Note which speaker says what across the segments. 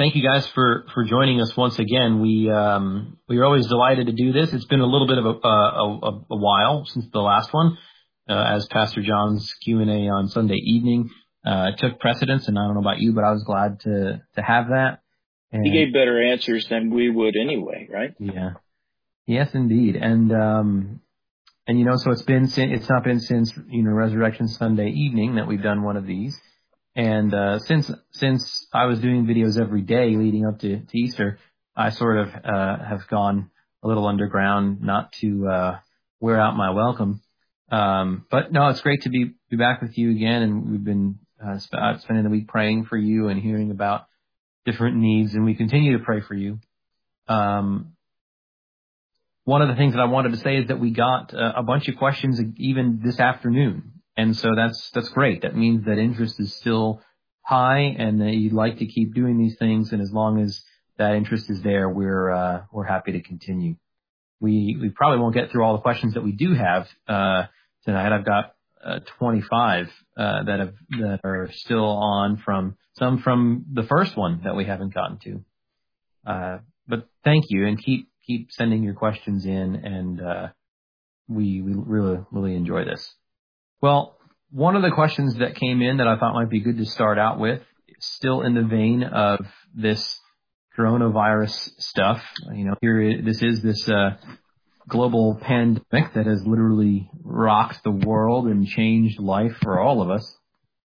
Speaker 1: thank you guys for joining us once again. We are always delighted to do this. It's been a little bit of a while since the last one, as Pastor John's Q&A on Sunday evening took precedence, and I don't know about you, but I was glad to have that. And
Speaker 2: he gave better answers than we would anyway, right?
Speaker 1: Yeah. Yes, indeed. And so it's not been since Resurrection Sunday evening that we've done one of these. And since I was doing videos every day leading up to Easter, I sort of have gone a little underground, not to wear out my welcome. But no, it's great to be back with you again, and we've been spending the week praying for you and hearing about different needs, and we continue to pray for you. One of the things that I wanted to say is that we got a bunch of questions even this afternoon. And so that's great. That means that interest is still high and that you'd like to keep doing these things. And as long as that interest is there, we're happy to continue. We probably won't get through all the questions that we do have tonight. I've got 25 that are still on from the first one that we haven't gotten to. But thank you, and keep sending your questions in, and we really enjoy this. Well, one of the questions that came in that I thought might be good to start out with, still in the vein of this coronavirus stuff. This is this global pandemic that has literally rocked the world and changed life for all of us.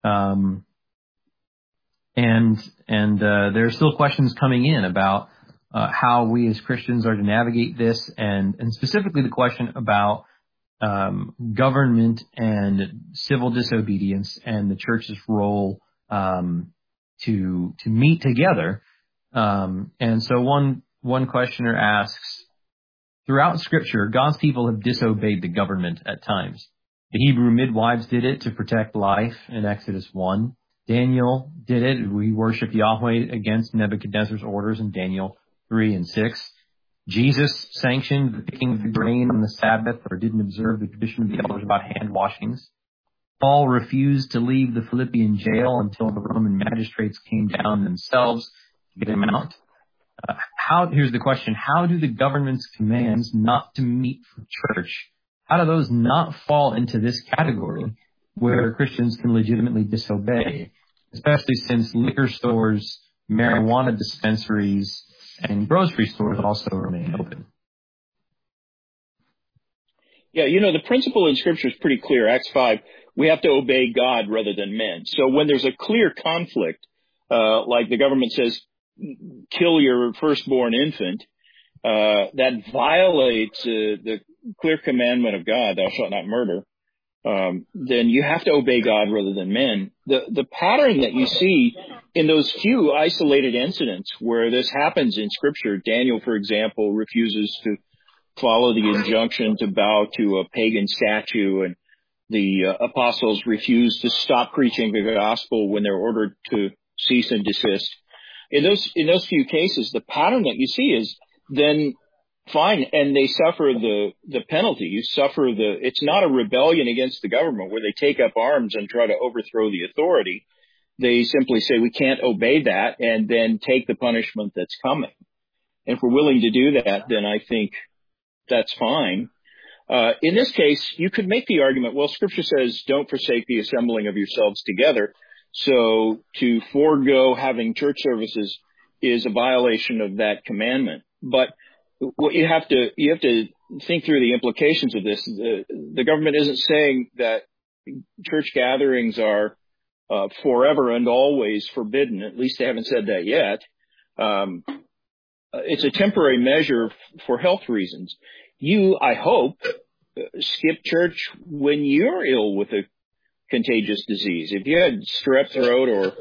Speaker 1: And there are still questions coming in about how we as Christians are to navigate this, and specifically the question about government and civil disobedience and the church's role to meet together. And so one questioner asks, throughout Scripture, God's people have disobeyed the government at times. The Hebrew midwives did it to protect life in Exodus 1. Daniel did it. We worship Yahweh against Nebuchadnezzar's orders in Daniel 3 and 6. Jesus sanctioned the picking of the grain on the Sabbath, or didn't observe the tradition of the elders about hand washings. Paul refused to leave the Philippian jail until the Roman magistrates came down themselves to get him out. Here's the question: how do the government's commands not to meet for church, how do those not fall into this category where Christians can legitimately disobey, especially since liquor stores, marijuana dispensaries, and grocery stores also remain open?
Speaker 2: Yeah, the principle in Scripture is pretty clear. Acts 5, we have to obey God rather than men. So when there's a clear conflict, like the government says, kill your firstborn infant, that violates the clear commandment of God, thou shalt not murder, then you have to obey God rather than men. The pattern that you see in those few isolated incidents where this happens in Scripture, Daniel, for example, refuses to follow the injunction to bow to a pagan statue, and the apostles refuse to stop preaching the gospel when they're ordered to cease and desist. In those few cases, the pattern that you see is then fine, and they suffer the penalty. You suffer it's not a rebellion against the government where they take up arms and try to overthrow the authority. They simply say, we can't obey that, and then take the punishment that's coming. And if we're willing to do that, then I think that's fine. In this case, you could make the argument, well, Scripture says, don't forsake the assembling of yourselves together. So to forego having church services is a violation of that commandment. But what you have to think through the implications of this. The government isn't saying that church gatherings are forever and always forbidden. At least they haven't said that yet. It's a temporary measure for health reasons. You, I hope, skip church when you're ill with a contagious disease. If you had strep throat or,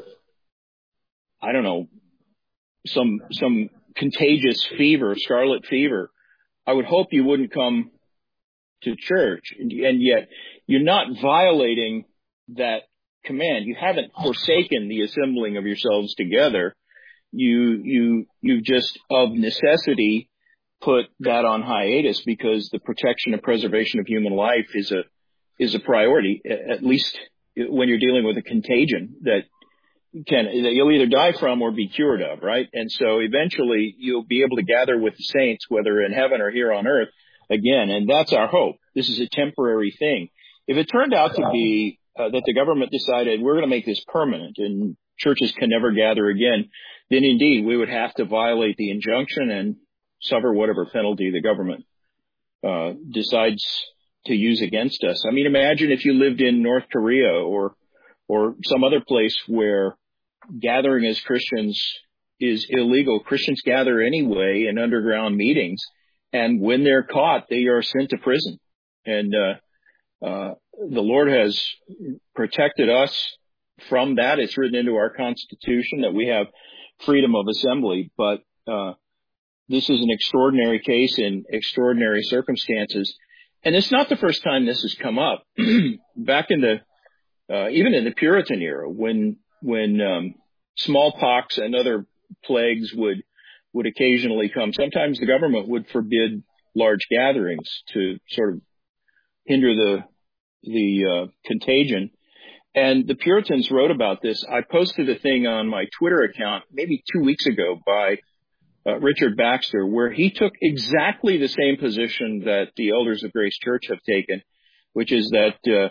Speaker 2: I don't know, some contagious fever, scarlet fever, I would hope you wouldn't come to church. And yet you're not violating that command. You haven't forsaken the assembling of yourselves together. You've just of necessity put that on hiatus because the protection and preservation of human life is a priority, at least when you're dealing with a contagion that you'll either die from or be cured of, right? And so eventually you'll be able to gather with the saints, whether in heaven or here on earth again. And that's our hope. This is a temporary thing. If it turned out to be that the government decided we're going to make this permanent and churches can never gather again, then indeed we would have to violate the injunction and suffer whatever penalty the government decides to use against us. I mean, imagine if you lived in North Korea or some other place where gathering as Christians is illegal. Christians gather anyway in underground meetings, and when they're caught, they are sent to prison. And the Lord has protected us from that. It's written into our Constitution that we have freedom of assembly, but this is an extraordinary case in extraordinary circumstances. And it's not the first time this has come up. Back in the even in the Puritan era, when smallpox and other plagues would occasionally come, sometimes the government would forbid large gatherings to sort of hinder the contagion. And the Puritans wrote about this. I posted a thing on my Twitter account maybe 2 weeks ago by Richard Baxter, where he took exactly the same position that the elders of Grace Church have taken, which is that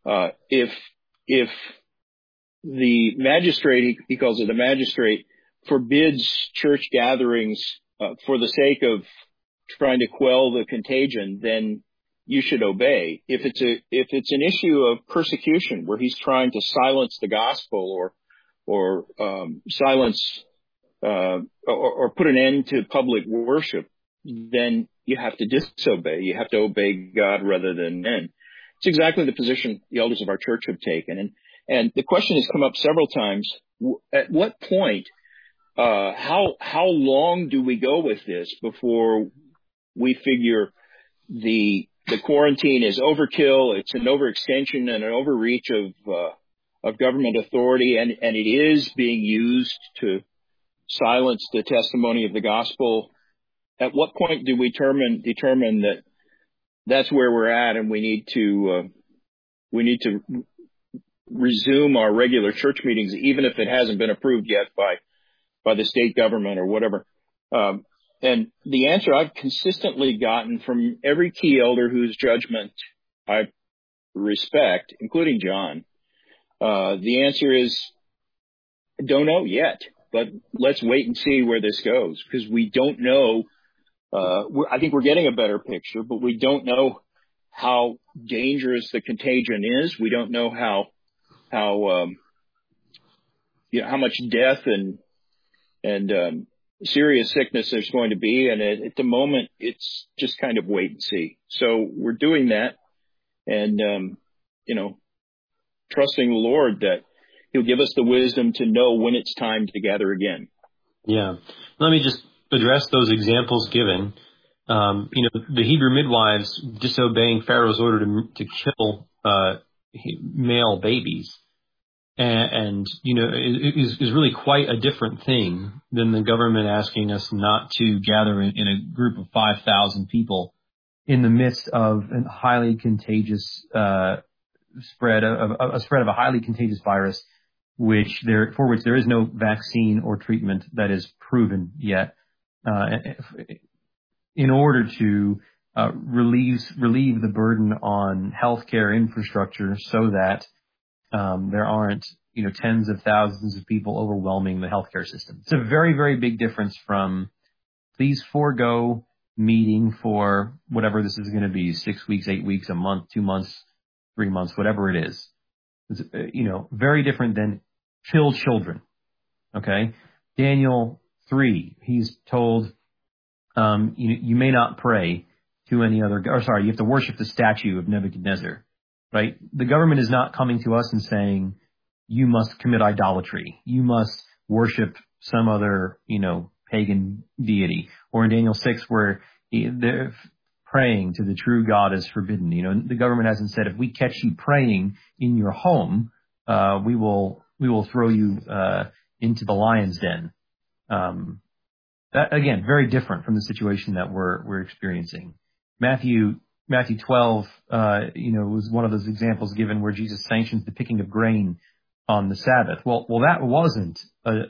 Speaker 2: if the magistrate, he calls it the magistrate, forbids church gatherings for the sake of trying to quell the contagion, then you should obey. If it's an issue of persecution where he's trying to silence the gospel or silence or put an end to public worship, then you have to disobey. You have to obey God rather than men. It's exactly the position the elders of our church have taken. And the question has come up several times. At what point, how long do we go with this before we figure the quarantine is overkill, it's an overextension and an overreach of government authority, and it is being used to silence the testimony of the gospel? At what point do we determine that that's where we're at, and we need to resume our regular church meetings, even if it hasn't been approved yet by the state government or whatever? And the answer I've consistently gotten from every key elder whose judgment I respect, including John, the answer is, don't know yet, but let's wait and see where this goes, because we don't know. I think we're getting a better picture, but we don't know how dangerous the contagion is. We don't know how much death and serious sickness there's going to be. And at the moment, it's just kind of wait and see. So we're doing that and, trusting the Lord that He'll give us the wisdom to know when it's time to gather again.
Speaker 1: Yeah. Let me just address those examples given. The Hebrew midwives disobeying Pharaoh's order to kill male babies. And is really quite a different thing than the government asking us not to gather in a group of 5,000 people in the midst of a highly contagious spread of a highly contagious virus, for which there is no vaccine or treatment that is proven yet, in order to relieve the burden on healthcare infrastructure so that there aren't, tens of thousands of people overwhelming the healthcare system. It's a very, very big difference from please forego meeting for whatever this is going to be, 6 weeks, 8 weeks, a month, 2 months, 3 months, whatever it is. It's, very different than kill children. Okay. Daniel 3, he's told, you may not pray to any other, you have to worship the statue of Nebuchadnezzar. Right? The government is not coming to us and saying, you must commit idolatry. You must worship some other, pagan deity. Or in Daniel 6, where they're praying to the true God is forbidden. The government hasn't said, if we catch you praying in your home, we will throw you into the lion's den. That, again, very different from the situation that we're experiencing. Matthew 12, was one of those examples given where Jesus sanctions the picking of grain on the Sabbath. Well, that wasn't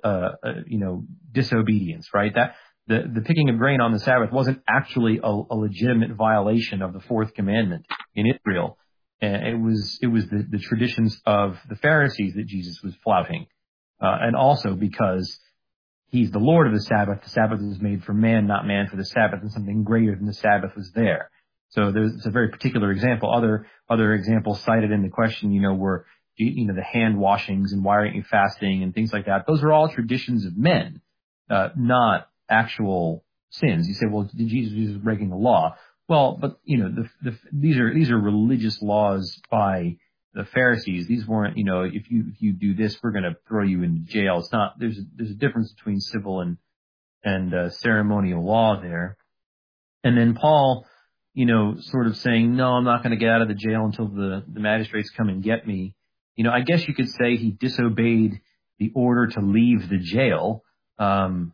Speaker 1: disobedience, right? That the picking of grain on the Sabbath wasn't actually a legitimate violation of the fourth commandment in Israel. It was the traditions of the Pharisees that Jesus was flouting, and also because he's the Lord of the Sabbath. The Sabbath was made for man, not man for the Sabbath, and something greater than the Sabbath was there. So it's a very particular example. Other examples cited in the question, were the hand washings and why aren't you fasting and things like that. Those are all traditions of men, not actual sins. You say, well, Jesus was breaking the law. Well, but these are religious laws by the Pharisees. These weren't, if you do this, we're going to throw you into jail. It's not. There's a difference between civil and ceremonial law there. And then Paul, sort of saying, no, I'm not going to get out of the jail until the magistrates come and get me. I guess you could say he disobeyed the order to leave the jail, and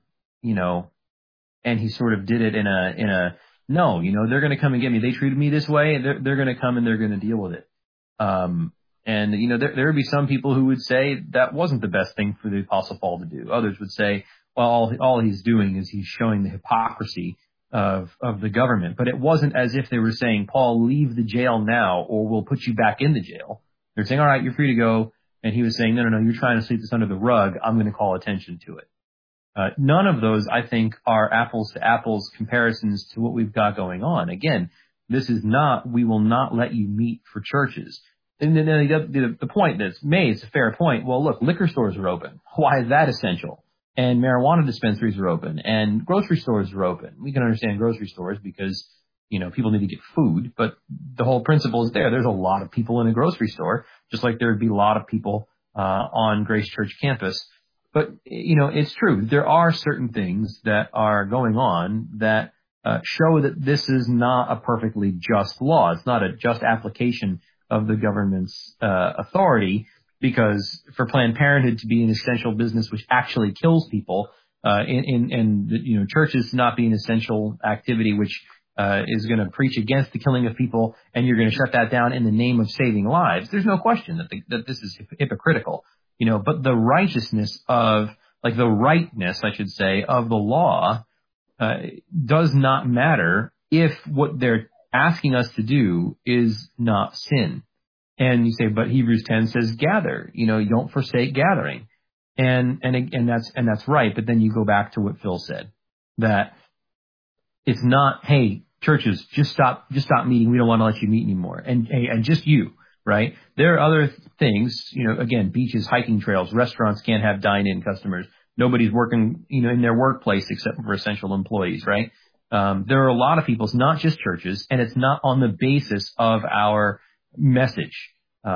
Speaker 1: he sort of did it in a no, they're going to come and get me. They treated me this way, and they're going to come and they're going to deal with it. And there would be some people who would say that wasn't the best thing for the Apostle Paul to do. Others would say, well, all he's doing is he's showing the hypocrisy of the government. But it wasn't as if they were saying, Paul, leave the jail now or we'll put you back in the jail. They're saying, all right, you're free to go. And he was saying, no, you're trying to sweep this under the rug. I'm going to call attention to it. None of those, I think, are apples to apples comparisons to what we've got going on. Again, this is not, we will not let you meet for churches. And then the point that's made is a fair point. Well, look, liquor stores are open. Why is that essential? And marijuana dispensaries are open and grocery stores are open. We can understand grocery stores because, people need to get food, but the whole principle is there. There's a lot of people in a grocery store, just like there would be a lot of people, on Grace Church campus. But, it's true. There are certain things that are going on that, show that this is not a perfectly just law. It's not a just application of the government's, authority. Because for Planned Parenthood to be an essential business which actually kills people, and churches to not be an essential activity which is going to preach against the killing of people, and you're going to shut that down in the name of saving lives, there's no question that this is hypocritical. But the righteousness of, the rightness, I should say, of the law does not matter if what they're asking us to do is not sin. And you say, but Hebrews 10 says gather, don't forsake gathering. And that's right. But then you go back to what Phil said, that it's not, hey, churches, just stop meeting. We don't want to let you meet anymore. And just you, right? There are other things, again, beaches, hiking trails, restaurants can't have dine-in customers. Nobody's working, in their workplace except for essential employees, right? There are a lot of people. It's not just churches, and it's not on the basis of our message.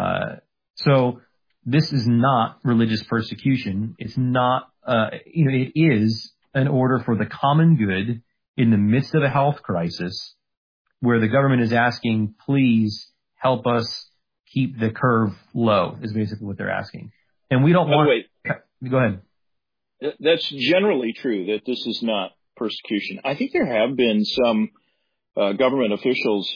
Speaker 1: So this is not religious persecution. It's not, it is an order for the common good in the midst of a health crisis where the government is asking, please help us keep the curve low, is basically what they're asking. And we don't want... Go ahead.
Speaker 2: That's generally true, that this is not persecution. I think there have been some government officials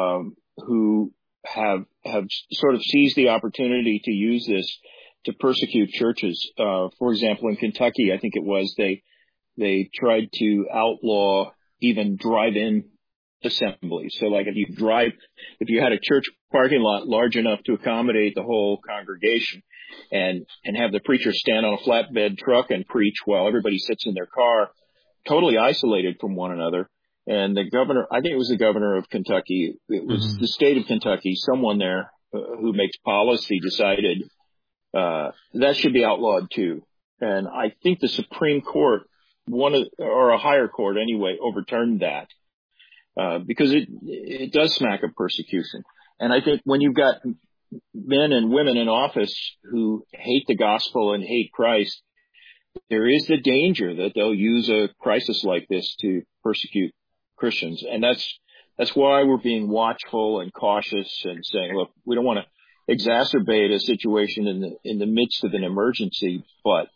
Speaker 2: who have sort of seized the opportunity to use this to persecute churches. For example, in Kentucky, I think it was, they tried to outlaw even drive-in assemblies. So like if you had a church parking lot large enough to accommodate the whole congregation and have the preacher stand on a flatbed truck and preach while everybody sits in their car, totally isolated from one another. And the governor, I think it was the governor of Kentucky, it was the state of Kentucky, someone there who makes policy decided that should be outlawed too. And I think the Supreme Court, or a higher court anyway, overturned that because it does smack of persecution. And I think when you've got men and women in office who hate the gospel and hate Christ, there is the danger that they'll use a crisis like this to persecute Christians. And that's why we're being watchful and cautious and saying, look, we don't want to exacerbate a situation in the midst of an emergency, but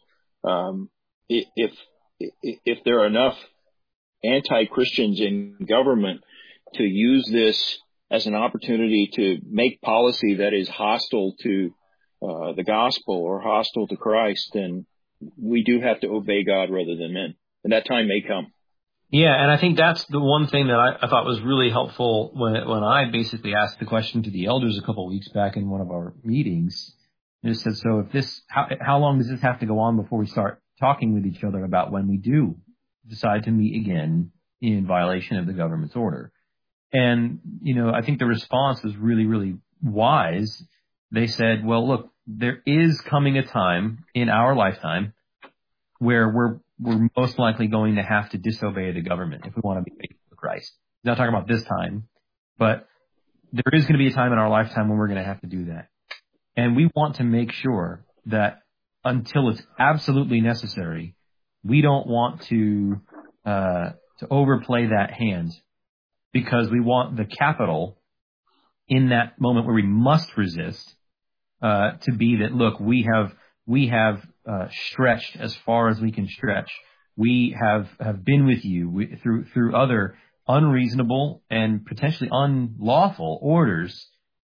Speaker 2: if there are enough anti-Christians in government to use this as an opportunity to make policy that is hostile to the gospel or hostile to Christ, then we do have to obey God rather than men. And that time may come.
Speaker 1: Yeah, and I think that's the one thing that I thought was really helpful when I basically asked the question to the elders a couple of weeks back in one of our meetings. I just said, so if this, how long does this have to go on before we start talking with each other about when we do decide to meet again in violation of the government's order? And, I think the response was really, really wise. They said, well, look, there is coming a time in our lifetime where we're most likely going to have to disobey the government if we want to be faithful to Christ. I'm not talking about this time, but there is going to be a time in our lifetime when we're going to have to do that. And we want to make sure that until it's absolutely necessary, we don't want to overplay that hand, because we want the capital in that moment where we must resist to be that, look, we have stretched as far as we can stretch. We have been with you through other unreasonable and potentially unlawful orders,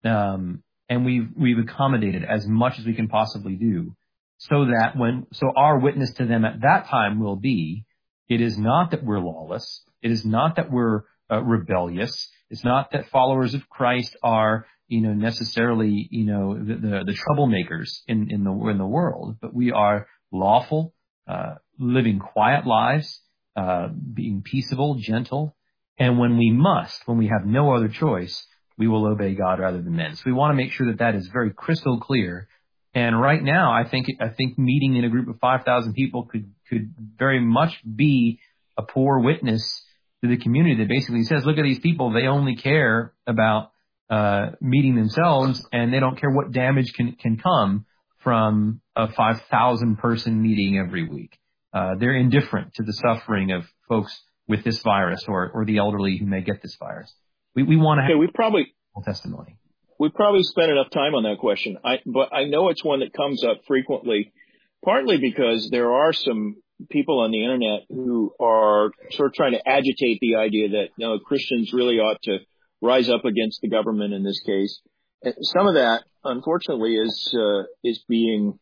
Speaker 1: and we've accommodated as much as we can possibly do, so our witness to them at that time will be, it is not that we're lawless, it is not that we're rebellious, it's not that followers of Christ are necessarily the troublemakers in the world, but we are lawful, living quiet lives, being peaceable, gentle, and when we have no other choice, we will obey God rather than men. So we want to make sure that is very crystal clear. And right now, I think meeting in a group of 5,000 people could very much be a poor witness to the community that basically says, look at these people, they only care about meeting themselves, and they don't care what damage can come from a 5,000 person meeting every week. They're indifferent to the suffering of folks with this virus or the elderly who may get this virus. We want to have testimony.
Speaker 2: We probably spent enough time on that question, but I know it's one that comes up frequently, partly because there are some people on the internet who are sort of trying to agitate the idea that Christians really ought to rise up against the government in this case. And some of that, unfortunately, is being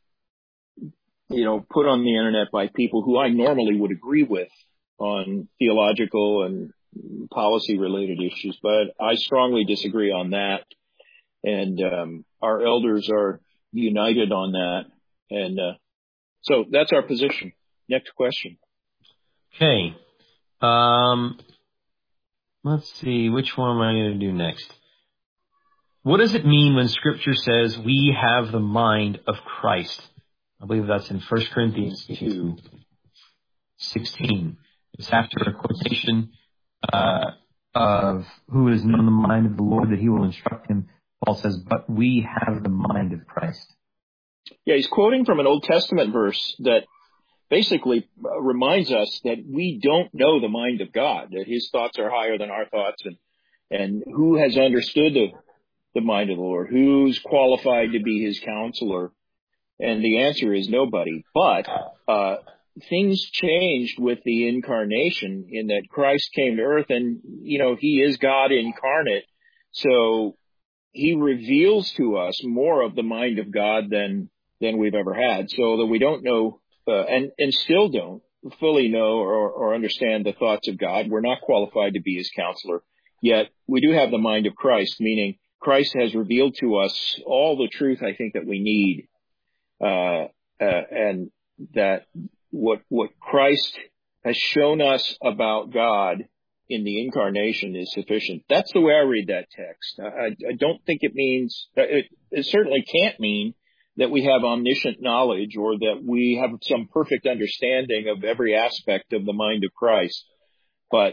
Speaker 2: put on the internet by people who I normally would agree with on theological and policy related issues, but I strongly disagree on that. And our elders are united on that. And so that's our position. Next question.
Speaker 1: Okay. Let's see. Which one am I going to do next? What does it mean when Scripture says we have the mind of Christ? I believe that's in 1 Corinthians 2:16. It's after a quotation of who has known the mind of the Lord that he will instruct him. Paul says, but we have the mind of Christ.
Speaker 2: Yeah, he's quoting from an Old Testament verse that basically reminds us that we don't know the mind of God, that his thoughts are higher than our thoughts, and who has understood the mind of the Lord, who's qualified to be his counselor. And the answer is nobody. But things changed with the incarnation in that Christ came to earth, and, he is God incarnate. So he reveals to us more of the mind of God than we've ever had, so that we don't know and still don't fully know or understand the thoughts of God. We're not qualified to be his counselor, yet we do have the mind of Christ, meaning Christ has revealed to us all the truth I think that we need, and that what Christ has shown us about God in the incarnation is sufficient. That's the way I read that text. I don't think it means, it certainly can't mean that we have omniscient knowledge or that we have some perfect understanding of every aspect of the mind of Christ. But,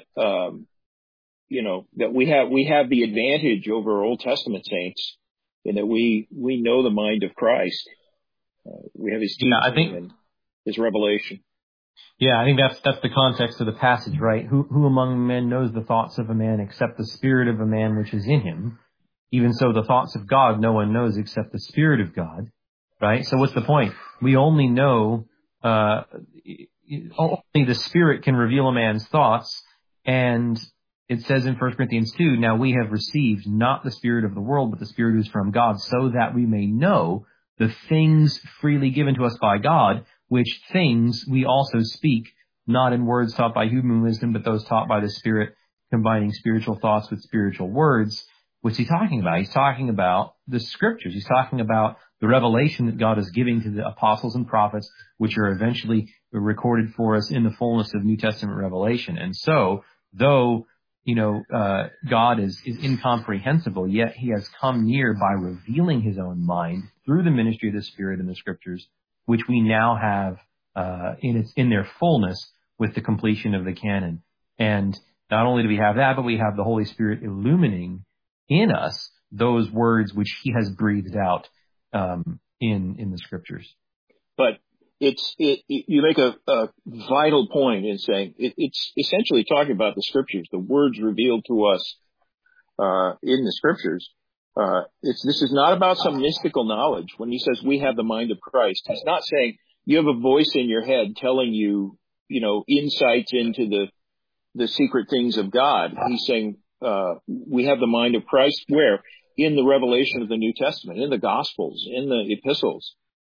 Speaker 2: that we have the advantage over Old Testament saints in that we know the mind of Christ. We have his teaching and his revelation.
Speaker 1: Yeah, I think that's the context of the passage, right? Who among men knows the thoughts of a man except the spirit of a man which is in him? Even so, the thoughts of God no one knows except the Spirit of God, right? So what's the point? We only know, only the Spirit can reveal a man's thoughts. And it says in 1 Corinthians 2, now we have received not the spirit of the world, but the Spirit who is from God, so that we may know the things freely given to us by God, which things we also speak, not in words taught by human wisdom, but those taught by the Spirit, combining spiritual thoughts with spiritual words. What's he talking about? He's talking about the scriptures. He's talking about the revelation that God is giving to the apostles and prophets, which are eventually recorded for us in the fullness of New Testament revelation. And so, though, God is incomprehensible, yet he has come near by revealing his own mind through the ministry of the Spirit in the scriptures, which we now have in their fullness with the completion of the canon. And not only do we have that, but we have the Holy Spirit illumining in us those words which he has breathed out in the scriptures.
Speaker 2: But you make a vital point in saying it's essentially talking about the scriptures, the words revealed to us in the scriptures. This is not about some mystical knowledge. When he says we have the mind of Christ, he's not saying you have a voice in your head telling you, insights into the secret things of God. He's saying we have the mind of Christ where? In the revelation of the New Testament, in the Gospels, in the epistles.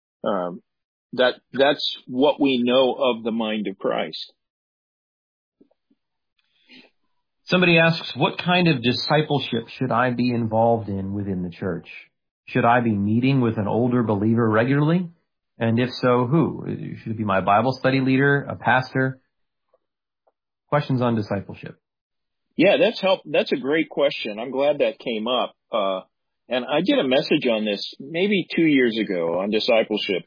Speaker 2: That's what we know of the mind of Christ.
Speaker 1: Somebody asks, what kind of discipleship should I be involved in within the church? Should I be meeting with an older believer regularly? And if so, who? Should it be my Bible study leader, a pastor? Questions on discipleship.
Speaker 2: Yeah, that's a great question. I'm glad that came up. And I did a message on this maybe 2 years ago on discipleship.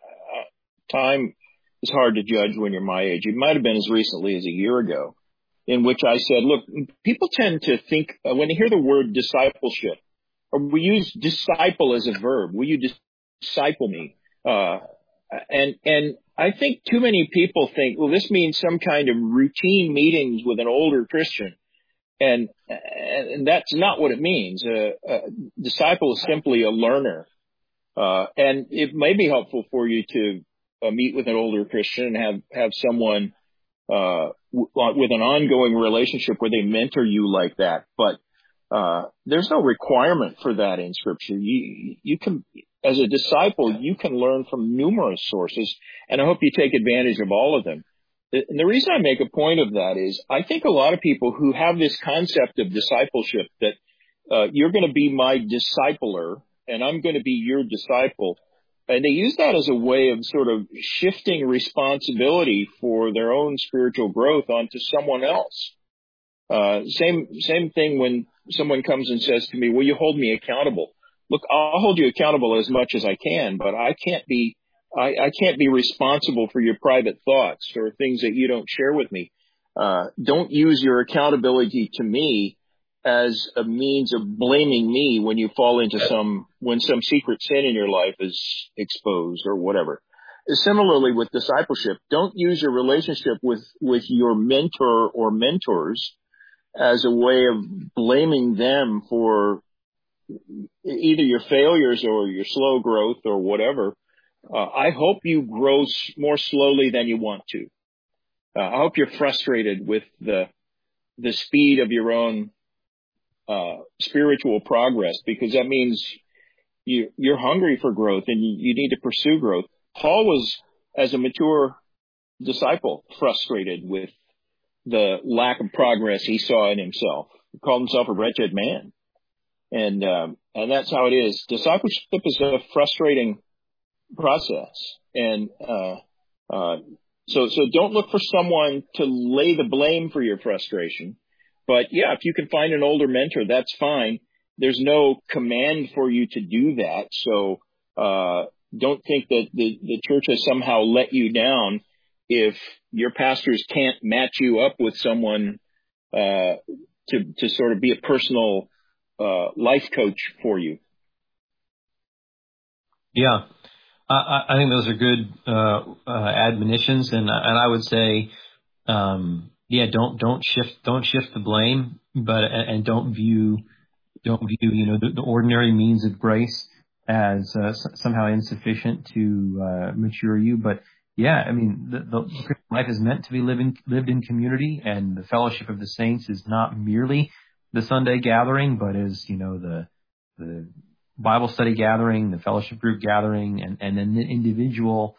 Speaker 2: Time is hard to judge when you're my age. It might have been as recently as a year ago, in which I said, look, people tend to think when they hear the word discipleship, or we use disciple as a verb. Will you disciple me? And I think too many people think, well, this means some kind of routine meetings with an older Christian. And that's not what it means. Disciple is simply a learner. And it may be helpful for you to meet with an older Christian and have someone with an ongoing relationship where they mentor you like that. But there's no requirement for that in Scripture. You can, as a disciple, you can learn from numerous sources, and I hope you take advantage of all of them. And the reason I make a point of that is I think a lot of people who have this concept of discipleship, that you're going to be my discipler and I'm going to be your disciple, and they use that as a way of sort of shifting responsibility for their own spiritual growth onto someone else. Same thing when someone comes and says to me, will you hold me accountable? Look, I'll hold you accountable as much as I can, but I can't be responsible for your private thoughts or things that you don't share with me. Don't use your accountability to me as a means of blaming me when you fall into when some secret sin in your life is exposed or whatever. Similarly with discipleship, don't use your relationship with your mentor or mentors as a way of blaming them for either your failures or your slow growth or whatever. I hope you grow more slowly than you want to. I hope you're frustrated with the speed of your own spiritual progress, because that means you're hungry for growth and you need to pursue growth. Paul was, as a mature disciple, frustrated with the lack of progress he saw in himself. He called himself a wretched man. And that's how it is. Discipleship is a frustrating process. And so don't look for someone to lay the blame for your frustration. But yeah, if you can find an older mentor, that's fine. There's no command for you to do that. So don't think that the church has somehow let you down if your pastors can't match you up with someone to sort of be a personal life coach for you.
Speaker 1: Yeah. I think those are good admonitions, and I would say, don't shift the blame, and don't view the ordinary means of grace as somehow insufficient to mature you. But yeah, I mean, the Christian life is meant to be lived in community, and the fellowship of the saints is not merely the Sunday gathering, but is the Bible study gathering, the fellowship group gathering, and then the individual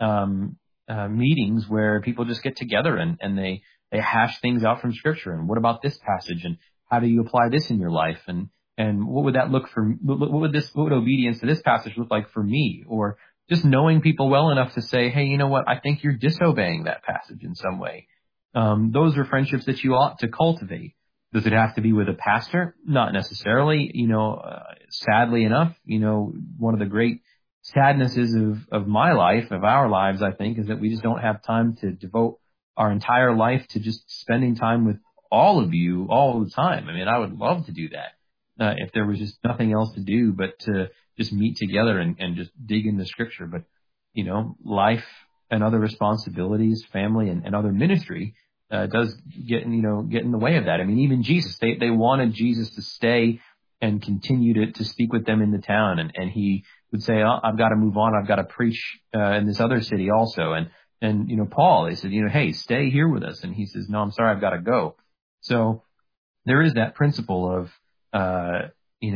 Speaker 1: meetings where people just get together and they hash things out from Scripture. And what about this passage? And how do you apply this in your life? And what would that look for? What would obedience to this passage look like for me? Or just knowing people well enough to say, hey, you know what? I think you're disobeying that passage in some way. Those are friendships that you ought to cultivate. Does it have to be with a pastor? Not necessarily. Sadly enough, one of the great sadnesses of my life, of our lives, I think, is that we just don't have time to devote our entire life to just spending time with all of you all the time. I mean, I would love to do that if there was just nothing else to do but to just meet together and just dig into Scripture. But, life and other responsibilities, family and other ministry does get in the way of that. I mean, even Jesus, they wanted Jesus to stay and continue to speak with them in the town. And he would say, oh, I've got to move on. I've got to preach in this other city also. And Paul, they said, hey, stay here with us. And he says, no, I'm sorry, I've got to go. So there is that principle of,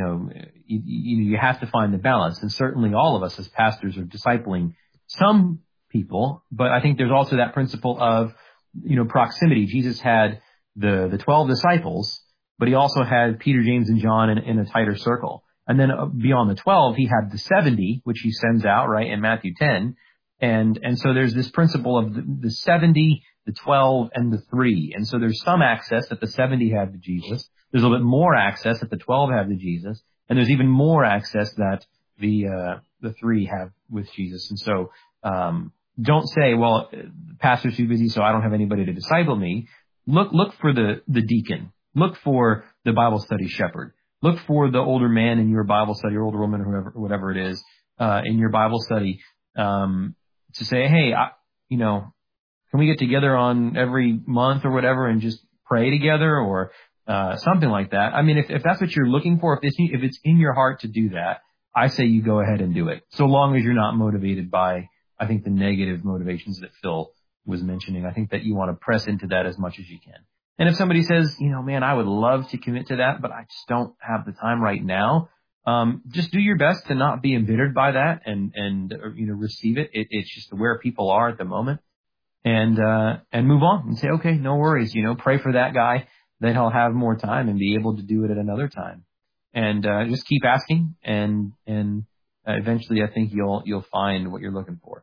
Speaker 1: you have to find the balance. And certainly all of us as pastors are discipling some people, but I think there's also that principle of, proximity. Jesus had the 12 disciples, but he also had Peter, James, and John in a tighter circle. And then beyond the 12, he had the 70, which he sends out, right, in Matthew 10. And so there's this principle of the 70, the 12, and the 3. And so there's some access that the 70 have to Jesus. There's a little bit more access that the 12 have to Jesus. And there's even more access that the 3 have with Jesus. And so, don't say, well, the pastor's too busy, so I don't have anybody to disciple me. Look for the deacon. Look for the Bible study shepherd. Look for the older man in your Bible study, or older woman, or whatever it is, in your Bible study, to say, hey, can we get together on every month or whatever and just pray together or something like that? I mean, if that's what you're looking for, if it's in your heart to do that, I say you go ahead and do it, so long as you're not motivated by, I think, the negative motivations that Phil was mentioning. I think that you want to press into that as much as you can. And if somebody says, man, I would love to commit to that, but I just don't have the time right now, just do your best to not be embittered by that and receive it. It's just where people are at the moment, and move on and say, okay, no worries. Pray for that guy that he'll have more time and be able to do it at another time, and just keep asking, and eventually I think you'll find what you're looking for.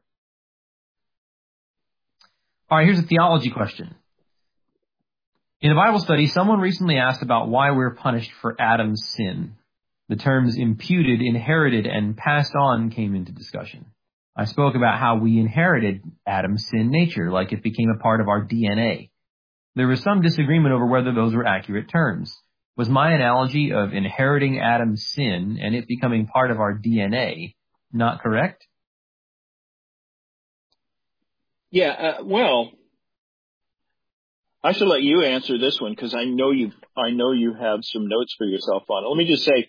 Speaker 1: All right, here's a theology question. In a Bible study, someone recently asked about why we're punished for Adam's sin. The terms imputed, inherited, and passed on came into discussion. I spoke about how we inherited Adam's sin nature, like it became a part of our DNA. There was some disagreement over whether those were accurate terms. Was my analogy of inheriting Adam's sin and it becoming part of our DNA not correct?
Speaker 2: Yeah, well, I should let you answer this one because I know you have some notes for yourself on it. Let me just say,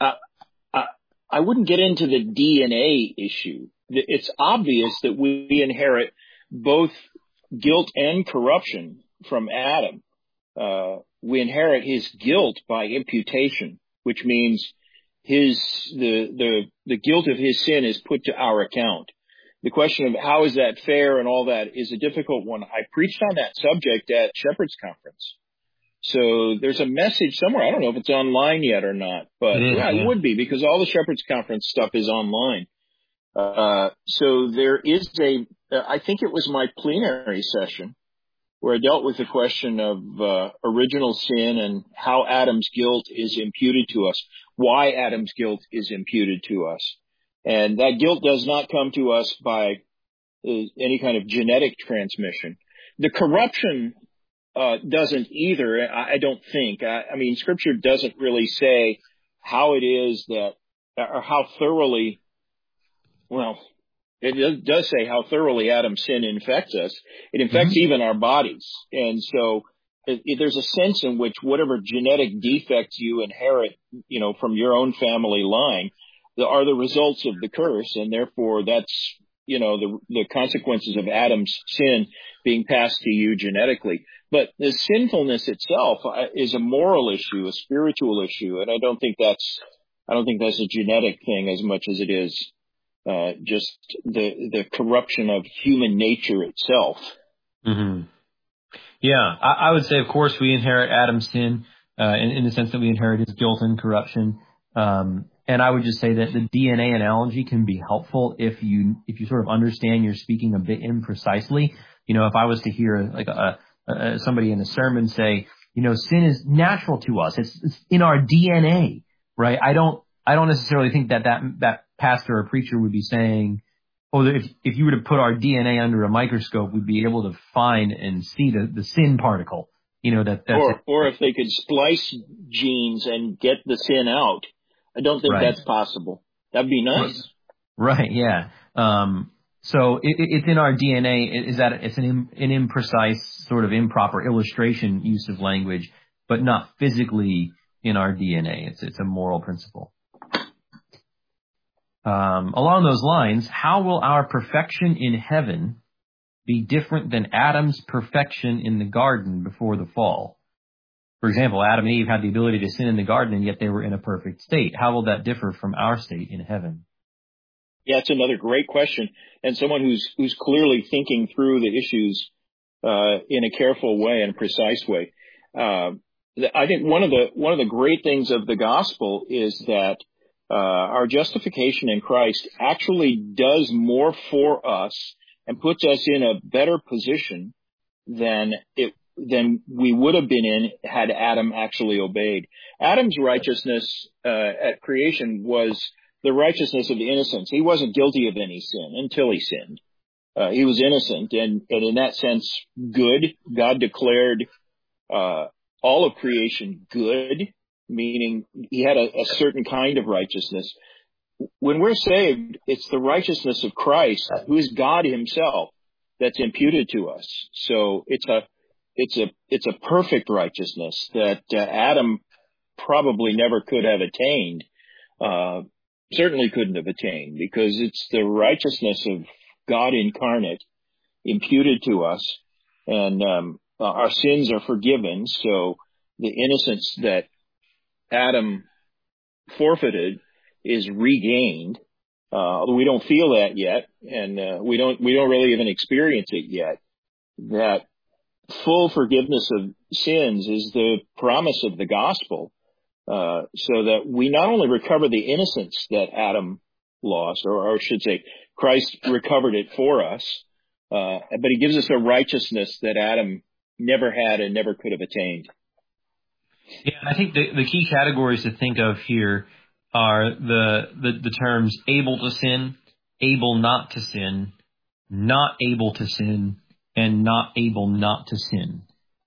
Speaker 2: I wouldn't get into the DNA issue. It's obvious that we inherit both guilt and corruption from Adam. We inherit his guilt by imputation, which means the guilt of his sin is put to our account. The question of how is that fair and all that is a difficult one. I preached on that subject at Shepherd's Conference. So there's a message somewhere. I don't know if it's online yet or not, but it would be because all the Shepherd's Conference stuff is online. So there is I think it was my plenary session where I dealt with the question of original sin and how Adam's guilt is imputed to us, why Adam's guilt is imputed to us. And that guilt does not come to us by any kind of genetic transmission. The corruption doesn't either, I don't think. I mean, Scripture doesn't really say how it is that, or how thoroughly, well, it does say how thoroughly Adam's sin infects us. It infects even our bodies. And so there's a sense in which whatever genetic defects you inherit, from your own family line are the results of the curse. And therefore that's, the consequences of Adam's sin being passed to you genetically. But the sinfulness itself is a moral issue, a spiritual issue. And I don't think that's I don't think that's a genetic thing as much as it is just the corruption of human nature itself.
Speaker 1: Mm-hmm. Yeah, I would say, of course, we inherit Adam's sin in the sense that we inherit his guilt and corruption. And I would just say that the DNA analogy can be helpful if you sort of understand you're speaking a bit imprecisely. You know, if I was to hear like somebody in a sermon say, you know, sin is natural to us. It's in our DNA, right? I don't necessarily think that pastor or preacher would be saying, oh, if you were to put our DNA under a microscope, we'd be able to find and see the sin particle. You know, that's
Speaker 2: or if they could splice genes and get the sin out. I don't think that's possible. That'd be nice.
Speaker 1: Right. Yeah. So it's in our DNA. Is that it's an imprecise, sort of improper illustration use of language, but not physically in our DNA. It's a moral principle. Along those lines, how will our perfection in heaven be different than Adam's perfection in the garden before the fall? For example, Adam and Eve had the ability to sin in the garden, and yet they were in a perfect state. How will that differ from our state in heaven?
Speaker 2: Yeah, it's another great question, and someone who's clearly thinking through the issues in a careful way and precise way. I think one of the great things of the gospel is that our justification in Christ actually does more for us and puts us in a better position than we would have been in had Adam actually obeyed. Adam's righteousness at creation was the righteousness of innocence. He wasn't guilty of any sin until he sinned. He was innocent, and in that sense, good. God declared all of creation good, meaning he had a certain kind of righteousness. When we're saved, it's the righteousness of Christ, who is God himself, that's imputed to us. So it's a perfect righteousness that Adam probably never could have attained, certainly couldn't have attained, because it's the righteousness of God incarnate imputed to us, and our sins are forgiven. So the innocence that Adam forfeited is regained. We don't feel that yet, and we don't really even experience it yet. That full forgiveness of sins is the promise of the gospel, so that we not only recover the innocence that Adam lost, or I should say, Christ recovered it for us, but he gives us a righteousness that Adam never had and never could have attained.
Speaker 1: Yeah, I think the key categories to think of here are the terms able to sin, able not to sin, not able to sin, and not able not to sin.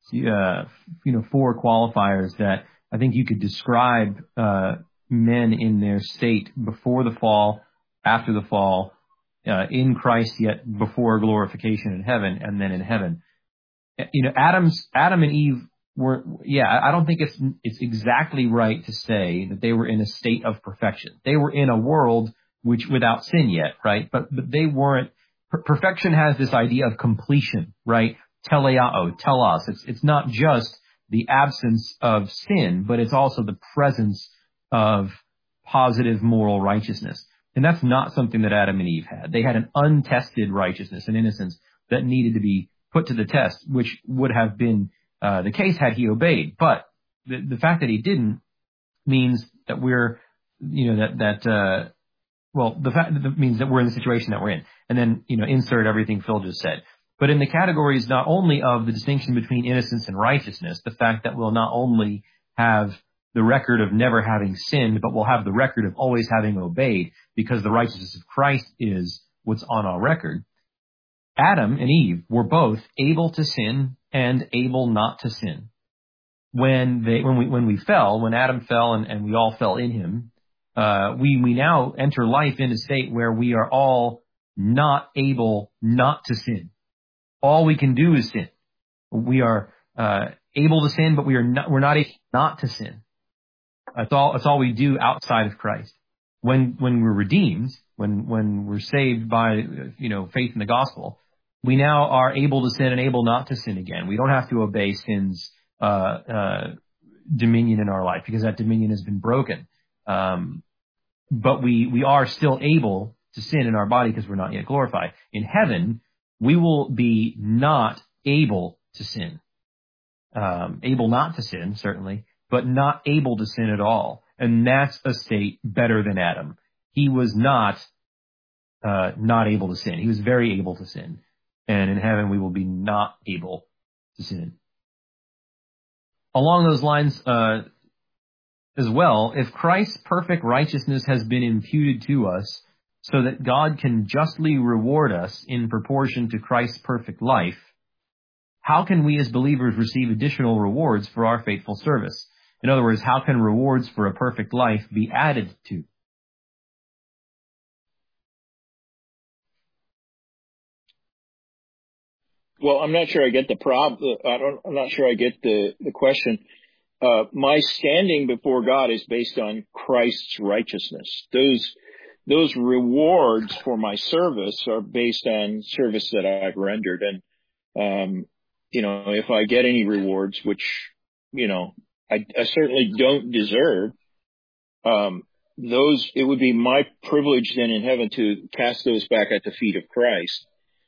Speaker 1: Four qualifiers that I think you could describe men in their state before the fall, after the fall, in Christ, yet before glorification in heaven, and then in heaven. Adam and Eve were, I don't think it's exactly right to say that they were in a state of perfection. They were in a world which without sin yet, right? But they weren't. Perfection has this idea of completion, right? Teleao, telos. It's not just the absence of sin, but it's also the presence of positive moral righteousness. And that's not something that Adam and Eve had. They had an untested righteousness and innocence that needed to be put to the test, which would have been the case had he obeyed. But the fact that he didn't means that we're, the fact that means that we're in the situation that we're in. And then, insert everything Phil just said. But in the categories not only of the distinction between innocence and righteousness, the fact that we'll not only have the record of never having sinned, but we'll have the record of always having obeyed, because the righteousness of Christ is what's on our record. Adam and Eve were both able to sin and able not to sin. When Adam fell and we all fell in him, we now enter life in a state where we are all not able not to sin. All we can do is sin. We are able to sin, but we're not able not to sin. That's all we do outside of Christ. When we're redeemed, when we're saved by faith in the gospel, we now are able to sin and able not to sin again. We don't have to obey sin's dominion in our life, because that dominion has been broken. but we are still able to sin in our body because we're not yet glorified. In heaven, we will be not able to sin. Able not to sin, certainly, but not able to sin at all. And that's a state better than Adam. He was not able to sin. He was very able to sin. And in heaven, we will be not able to sin. Along those lines, as well, if Christ's perfect righteousness has been imputed to us so that God can justly reward us in proportion to Christ's perfect life, how can we as believers receive additional rewards for our faithful service? In other words, how can rewards for a perfect life be added to?
Speaker 2: Well, I'm not sure I get the I'm not sure I get the question. My standing before God is based on Christ's righteousness. Those rewards for my service are based on service that I've rendered. And, if I get any rewards, which, I certainly don't deserve, it would be my privilege then in heaven to cast those back at the feet of Christ.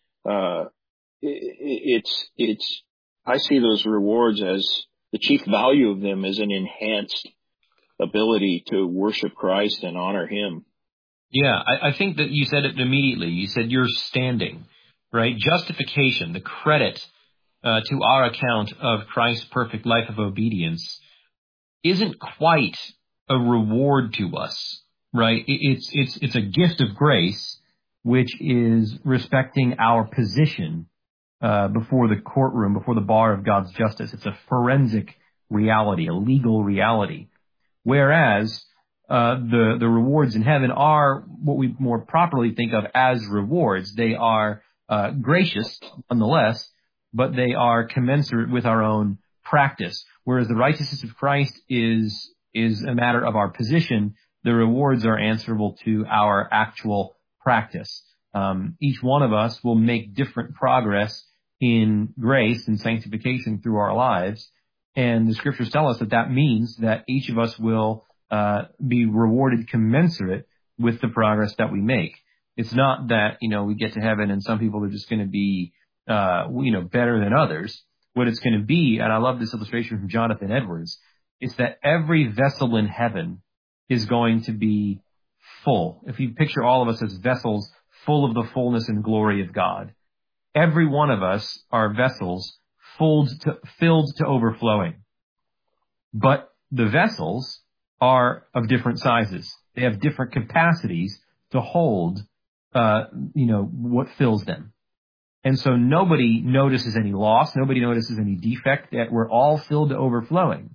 Speaker 2: I see those rewards as the chief value of them is an enhanced ability to worship Christ and honor Him.
Speaker 1: Yeah, I think that you said it immediately. You said you're standing, right? Justification, the credit to our account of Christ's perfect life of obedience isn't quite a reward to us, right? It's a gift of grace, which is respecting our position before the courtroom, before the bar of God's justice. It's a forensic reality, a legal reality. Whereas the rewards in heaven are what we more properly think of as rewards. They are gracious, nonetheless, but they are commensurate with our own practice. Whereas the righteousness of Christ is a matter of our position, the rewards are answerable to our actual practice. Each one of us will make different progress in grace and sanctification through our lives. And the scriptures tell us that means that each of us will be rewarded commensurate with the progress that we make. It's not that, we get to heaven and some people are just going to be, better than others. What it's going to be, and I love this illustration from Jonathan Edwards, is that every vessel in heaven is going to be full. If you picture all of us as vessels full of the fullness and glory of God, every one of us are vessels filled to overflowing. But the vessels are of different sizes. They have different capacities to hold, what fills them. And so nobody notices any loss. Nobody notices any defect. That we're all filled to overflowing.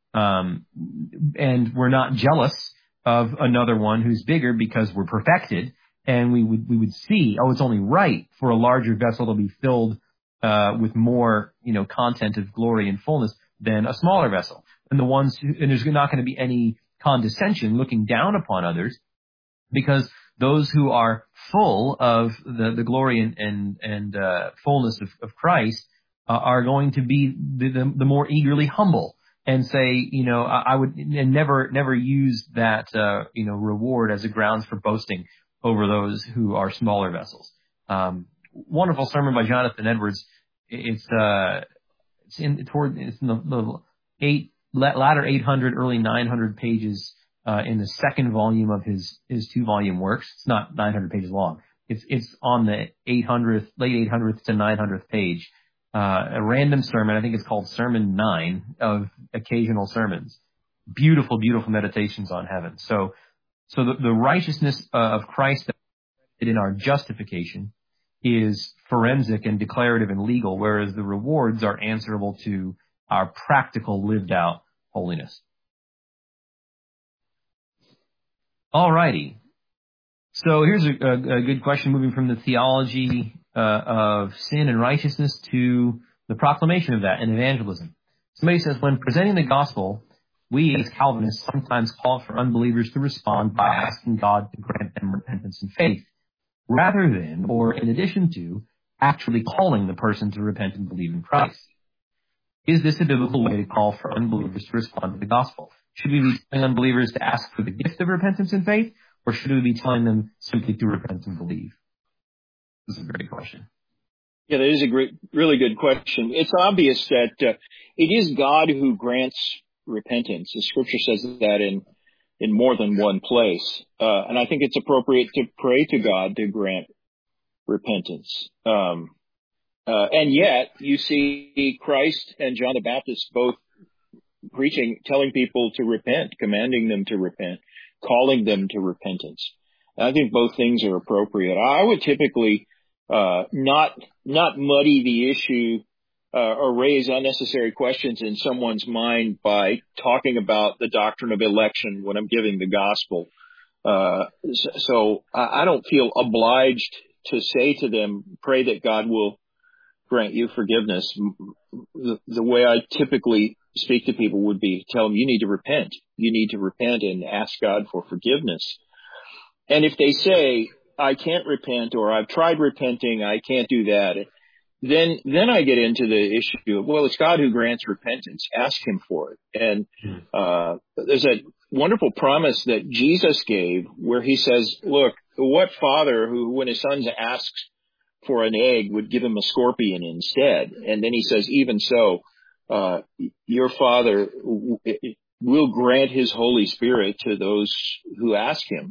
Speaker 1: And we're not jealous of another one who's bigger because we're perfected. And we would see, it's only right for a larger vessel to be filled with more, content of glory and fullness than a smaller vessel. And there's not going to be any condescension looking down upon others, because those who are full of the glory and fullness of Christ are going to be the more eagerly humble and say, I would never use that reward as a grounds for boasting over those who are smaller vessels. Wonderful sermon by Jonathan Edwards. It's in the latter 800, early 900 pages in the second volume of his 2-volume works. It's not 900 pages long. It's on the late 800th to 900th page. A random sermon. I think it's called Sermon 9 of Occasional Sermons. Beautiful, beautiful meditations on heaven. So the righteousness of Christ in our justification is forensic and declarative and legal, whereas the rewards are answerable to our practical lived out holiness. Alrighty. So here's a good question, moving from the theology of sin and righteousness to the proclamation of that and evangelism. Somebody says, when presenting the gospel, we as Calvinists sometimes call for unbelievers to respond by asking God to grant them repentance and faith, rather than, or in addition to, actually calling the person to repent and believe in Christ. Is this a biblical way to call for unbelievers to respond to the gospel? Should we be telling unbelievers to ask for the gift of repentance and faith, or should we be telling them simply to repent and believe? This is a great question.
Speaker 2: Yeah, that is a really good question. It's obvious that it is God who grants repentance. The scripture says that in more than one place. And I think it's appropriate to pray to God to grant repentance. And yet you see Christ and John the Baptist both preaching, telling people to repent, commanding them to repent, calling them to repentance. And I think both things are appropriate. I would typically not muddy the issue or raise unnecessary questions in someone's mind by talking about the doctrine of election when I'm giving the gospel. So I don't feel obliged to say to them, pray that God will grant you forgiveness. The way I typically speak to people would be tell them, you need to repent. You need to repent and ask God for forgiveness. And if they say, I can't repent, or I've tried repenting, I can't do that, then I get into the issue of, well, it's God who grants repentance. Ask him for it. And there's a wonderful promise that Jesus gave where he says, look, what father who, when his son asks for an egg, would give him a scorpion instead? And then he says, even so, your Father will grant his Holy Spirit to those who ask him.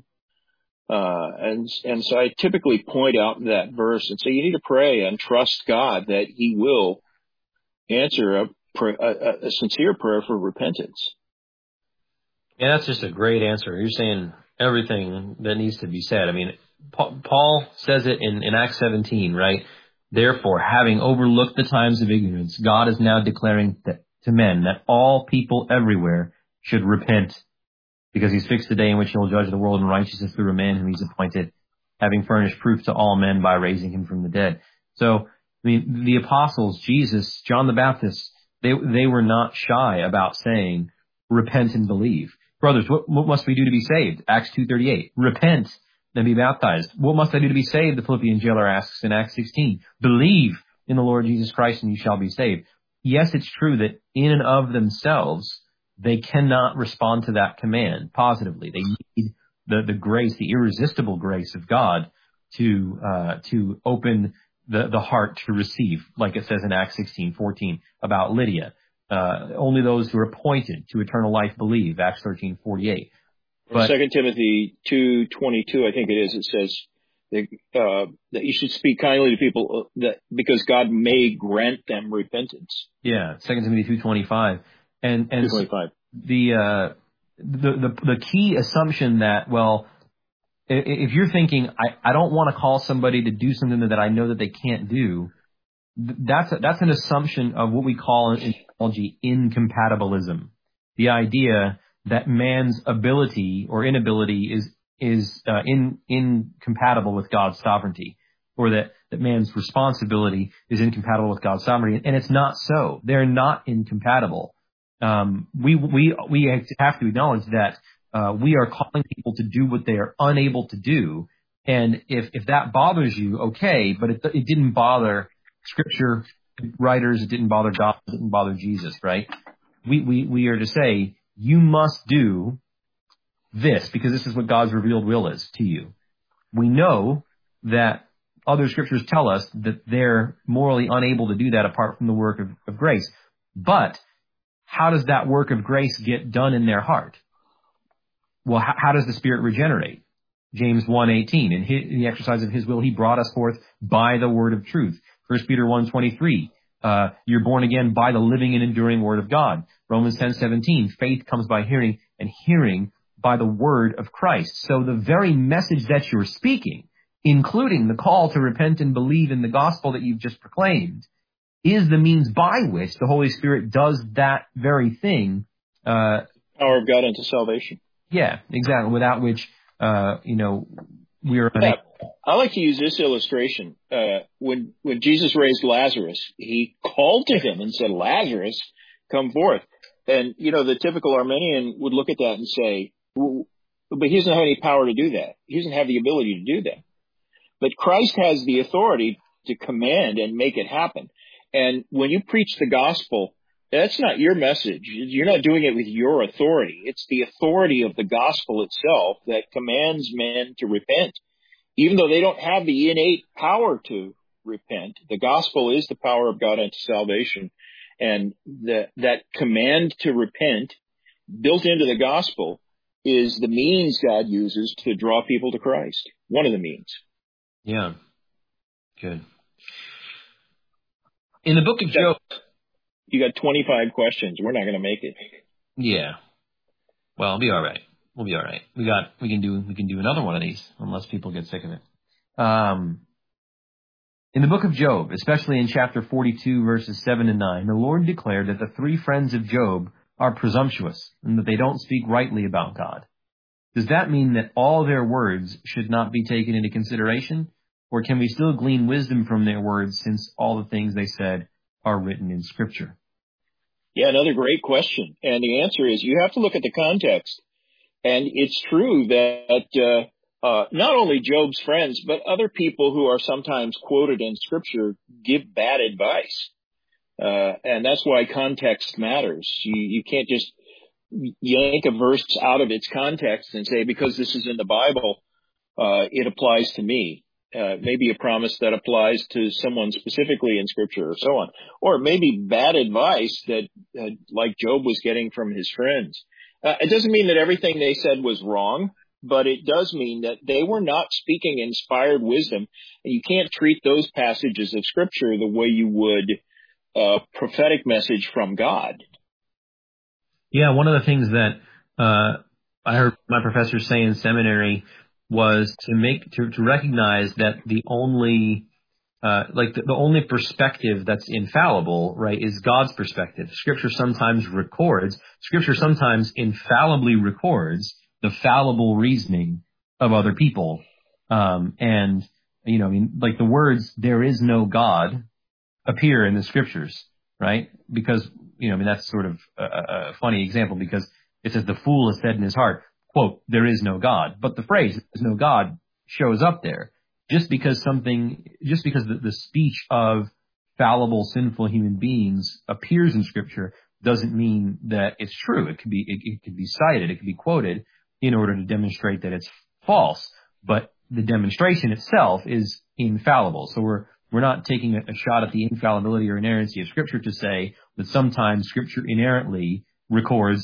Speaker 2: And so I typically point out that verse and say, you need to pray and trust God that he will answer a sincere prayer for repentance.
Speaker 1: Yeah, that's just a great answer. You're saying everything that needs to be said. I mean, Paul says it in Acts 17, right? Therefore, having overlooked the times of ignorance, God is now declaring to men that all people everywhere should repent, because he's fixed the day in which he will judge the world in righteousness through a man whom he's appointed, having furnished proof to all men by raising him from the dead. So, I mean, the apostles, Jesus, John the Baptist, they were not shy about saying, repent and believe. Brothers, what must we do to be saved? Acts 2:38. Repent and be baptized. What must I do to be saved? The Philippian jailer asks in Acts 16. Believe in the Lord Jesus Christ and you shall be saved. Yes, it's true that in and of themselves, they cannot respond to that command positively. They need the grace, the irresistible grace of God to open the heart to receive, like it says in Acts 16:14 about Lydia. Only those who are appointed to eternal life believe, Acts 13:48.
Speaker 2: But 2 Timothy 2:22, I think it is, it says that you should speak kindly to people that because God may grant them repentance.
Speaker 1: Yeah, 2 Timothy 2:25. And
Speaker 2: 2:25.
Speaker 1: The key assumption that, well, if you're thinking, I don't want to call somebody to do something that I know that they can't do, that's an assumption of what we call in theology incompatibilism. The idea that man's ability or inability is incompatible with God's sovereignty, or that man's responsibility is incompatible with God's sovereignty, and it's not so. They're not incompatible. We have to acknowledge that we are calling people to do what they are unable to do, and if that bothers you, okay, but it didn't bother Scripture writers, it didn't bother God, it didn't bother Jesus, right? We are to say, you must do this because this is what God's revealed will is to you. We know that other scriptures tell us that they're morally unable to do that apart from the work of grace. But how does that work of grace get done in their heart? Well, how does the Spirit regenerate? James 1:18, in the exercise of his will, he brought us forth by the word of truth. 1 Peter 1:23, you're born again by the living and enduring word of God. Romans 10:17, faith comes by hearing, and hearing by the word of Christ. So the very message that you're speaking, including the call to repent and believe in the gospel that you've just proclaimed, is the means by which the Holy Spirit does that very thing.
Speaker 2: Power of God unto salvation.
Speaker 1: Yeah, exactly. Without which, we are unable.
Speaker 2: I like to use this illustration. When Jesus raised Lazarus, he called to him and said, Lazarus, come forth. And, the typical Arminian would look at that and say, but he doesn't have any power to do that. He doesn't have the ability to do that. But Christ has the authority to command and make it happen. And when you preach the gospel, That's not your message. You're not doing it with your authority. It's the authority of the gospel itself that commands men to repent. Even though they don't have the innate power to repent, the gospel is the power of God unto salvation. And that command to repent built into the gospel is the means God uses to draw people to Christ. One of the means.
Speaker 1: Yeah. Good. In the book of Job,
Speaker 2: you got 25 questions. We're not going to make it.
Speaker 1: Yeah. Well, it'll be all right. We'll be all right. We can do another one of these unless people get sick of it. In the book of Job, especially in chapter 42, verses 7 and 9, the Lord declared that the three friends of Job are presumptuous and that they don't speak rightly about God. Does that mean that all their words should not be taken into consideration? Or can we still glean wisdom from their words since all the things they said are written in Scripture?
Speaker 2: Yeah, another great question. And the answer is you have to look at the context. And it's true that not only Job's friends, but other people who are sometimes quoted in Scripture give bad advice. And that's why context matters. You can't just yank a verse out of its context and say, because this is in the Bible, it applies to me. Maybe a promise that applies to someone specifically in Scripture or so on. Or maybe bad advice that, like Job was getting from his friends. It doesn't mean that everything they said was wrong, but it does mean that they were not speaking inspired wisdom. And you can't treat those passages of Scripture the way you would a prophetic message from God.
Speaker 1: Yeah, one of the things that I heard my professor say in seminary was to recognize that the only the only perspective that's infallible, right, is God's perspective. Scripture sometimes infallibly records the fallible reasoning of other people. And like the words "there is no God" appear in the Scriptures, right? Because that's sort of a funny example because it says the fool has said in his heart, quote, "there is no God." But the phrase "there's no God" shows up there. Just because the speech of fallible, sinful human beings appears in Scripture doesn't mean that it's true. It could be cited, it could be quoted in order to demonstrate that it's false. But the demonstration itself is infallible. So we're not taking a shot at the infallibility or inerrancy of Scripture to say that sometimes Scripture inerrantly records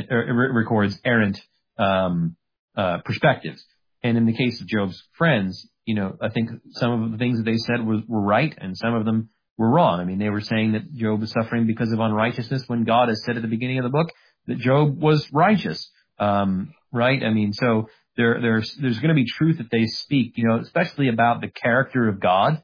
Speaker 1: errant perspectives. And in the case of Job's friends, I think some of the things that they said were right, and some of them were wrong. I mean, they were saying that Job was suffering because of unrighteousness when God has said at the beginning of the book that Job was righteous, right? I mean, so there's going to be truth that they speak, especially about the character of God,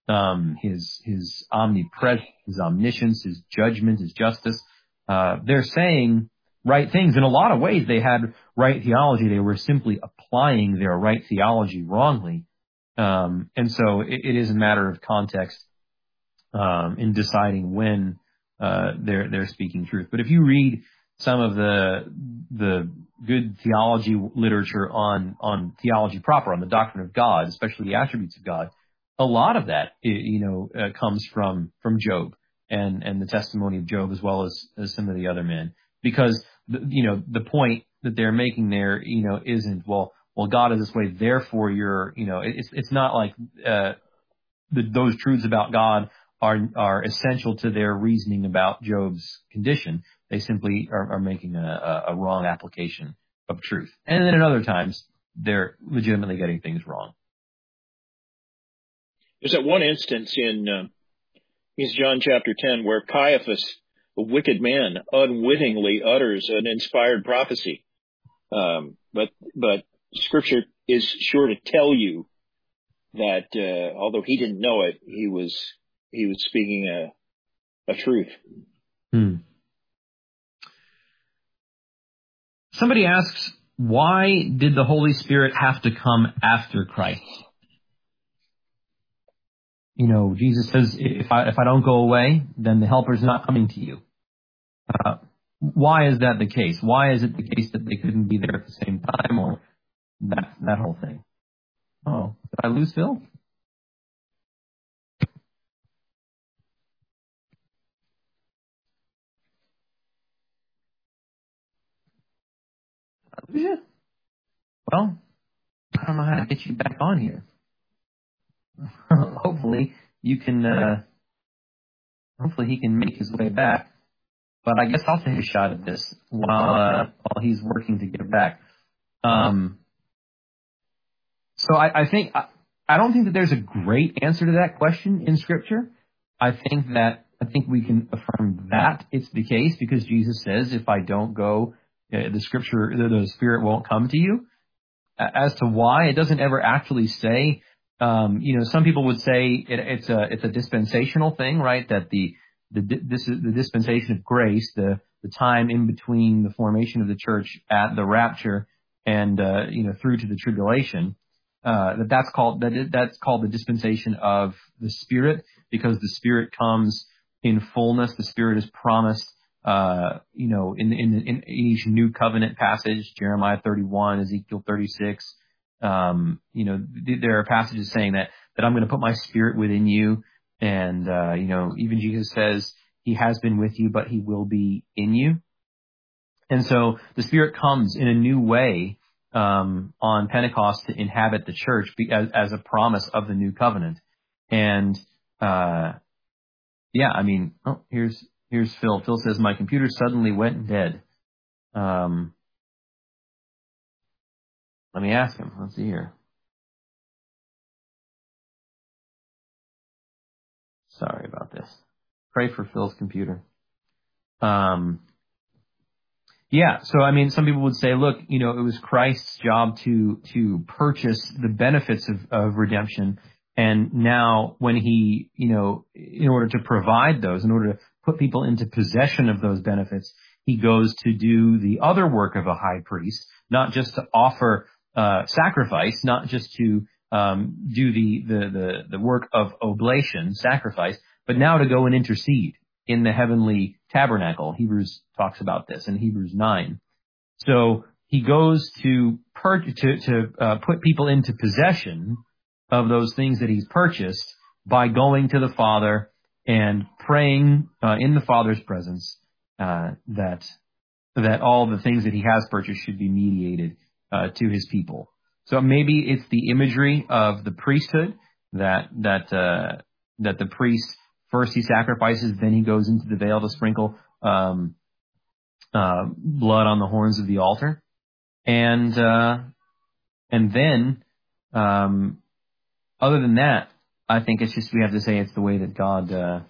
Speaker 1: his omnipresence, his omniscience, his judgment, his justice. They're saying right things. In a lot of ways, they had right theology. They were simply applying their right theology wrongly. And so it is a matter of context in deciding when they're speaking truth. But if you read some of the good theology literature on theology proper, on the doctrine of God, especially the attributes of God, a lot of that comes from Job and the testimony of Job as well as some of the other men. Because the point that they're making there isn't well God is this way, therefore it's not like those truths about God are essential to their reasoning about Job's condition. They simply are making a wrong application of truth. And then at other times they're legitimately getting things wrong.
Speaker 2: There's that one instance in John chapter 10 where Caiaphas, a wicked man, unwittingly utters an inspired prophecy. But Scripture is sure to tell you that although he didn't know it, he was speaking a truth.
Speaker 1: Somebody asks, why did the Holy Spirit have to come after Christ? Jesus says, if I don't go away, then the Helper's not coming to you. Why is that the case? Why is it the case that they couldn't be there at the same time, or that whole thing? Oh, did I lose Phil? Lose you? Well, I don't know how to get you back on here. Hopefully you can, hopefully he can make his way back. But I guess I'll take a shot at this while he's working to get back. So I think, I don't think that there's a great answer to that question in Scripture. I think we can affirm that it's the case because Jesus says, if I don't go, the Spirit won't come to you. As to why, it doesn't ever actually say. Some people would say it's a dispensational thing, right? That this is the dispensation of grace, the time in between the formation of the church at the rapture and through to the tribulation. That's called the dispensation of the Spirit, because the Spirit comes in fullness. The Spirit is promised, in each new covenant passage, Jeremiah 31, Ezekiel 36. There are passages saying that I'm going to put my Spirit within you, and even Jesus says He has been with you, but He will be in you. And so the Spirit comes in a new way on Pentecost to inhabit the church as a promise of the new covenant. And here's Phil. Phil says, my computer suddenly went dead. Let me ask him. Let's see here. Sorry about this. Pray for Phil's computer. Some people would say, look, it was Christ's job to purchase the benefits of redemption. And now when He, in order to provide those, in order to put people into possession of those benefits, He goes to do the other work of a high priest, not just to offer sacrifice, not just to do the work of oblation, sacrifice, but now to go and intercede in the heavenly tabernacle. Hebrews talks about this in Hebrews 9. So He goes to put people into possession of those things that He's purchased by going to the Father and praying in the Father's presence that all the things that He has purchased should be mediated to His people. So maybe it's the imagery of the priesthood that the priest first he sacrifices, then he goes into the veil to sprinkle blood on the horns of the altar, and then other than that, I think it's just we have to say it's the way that God, the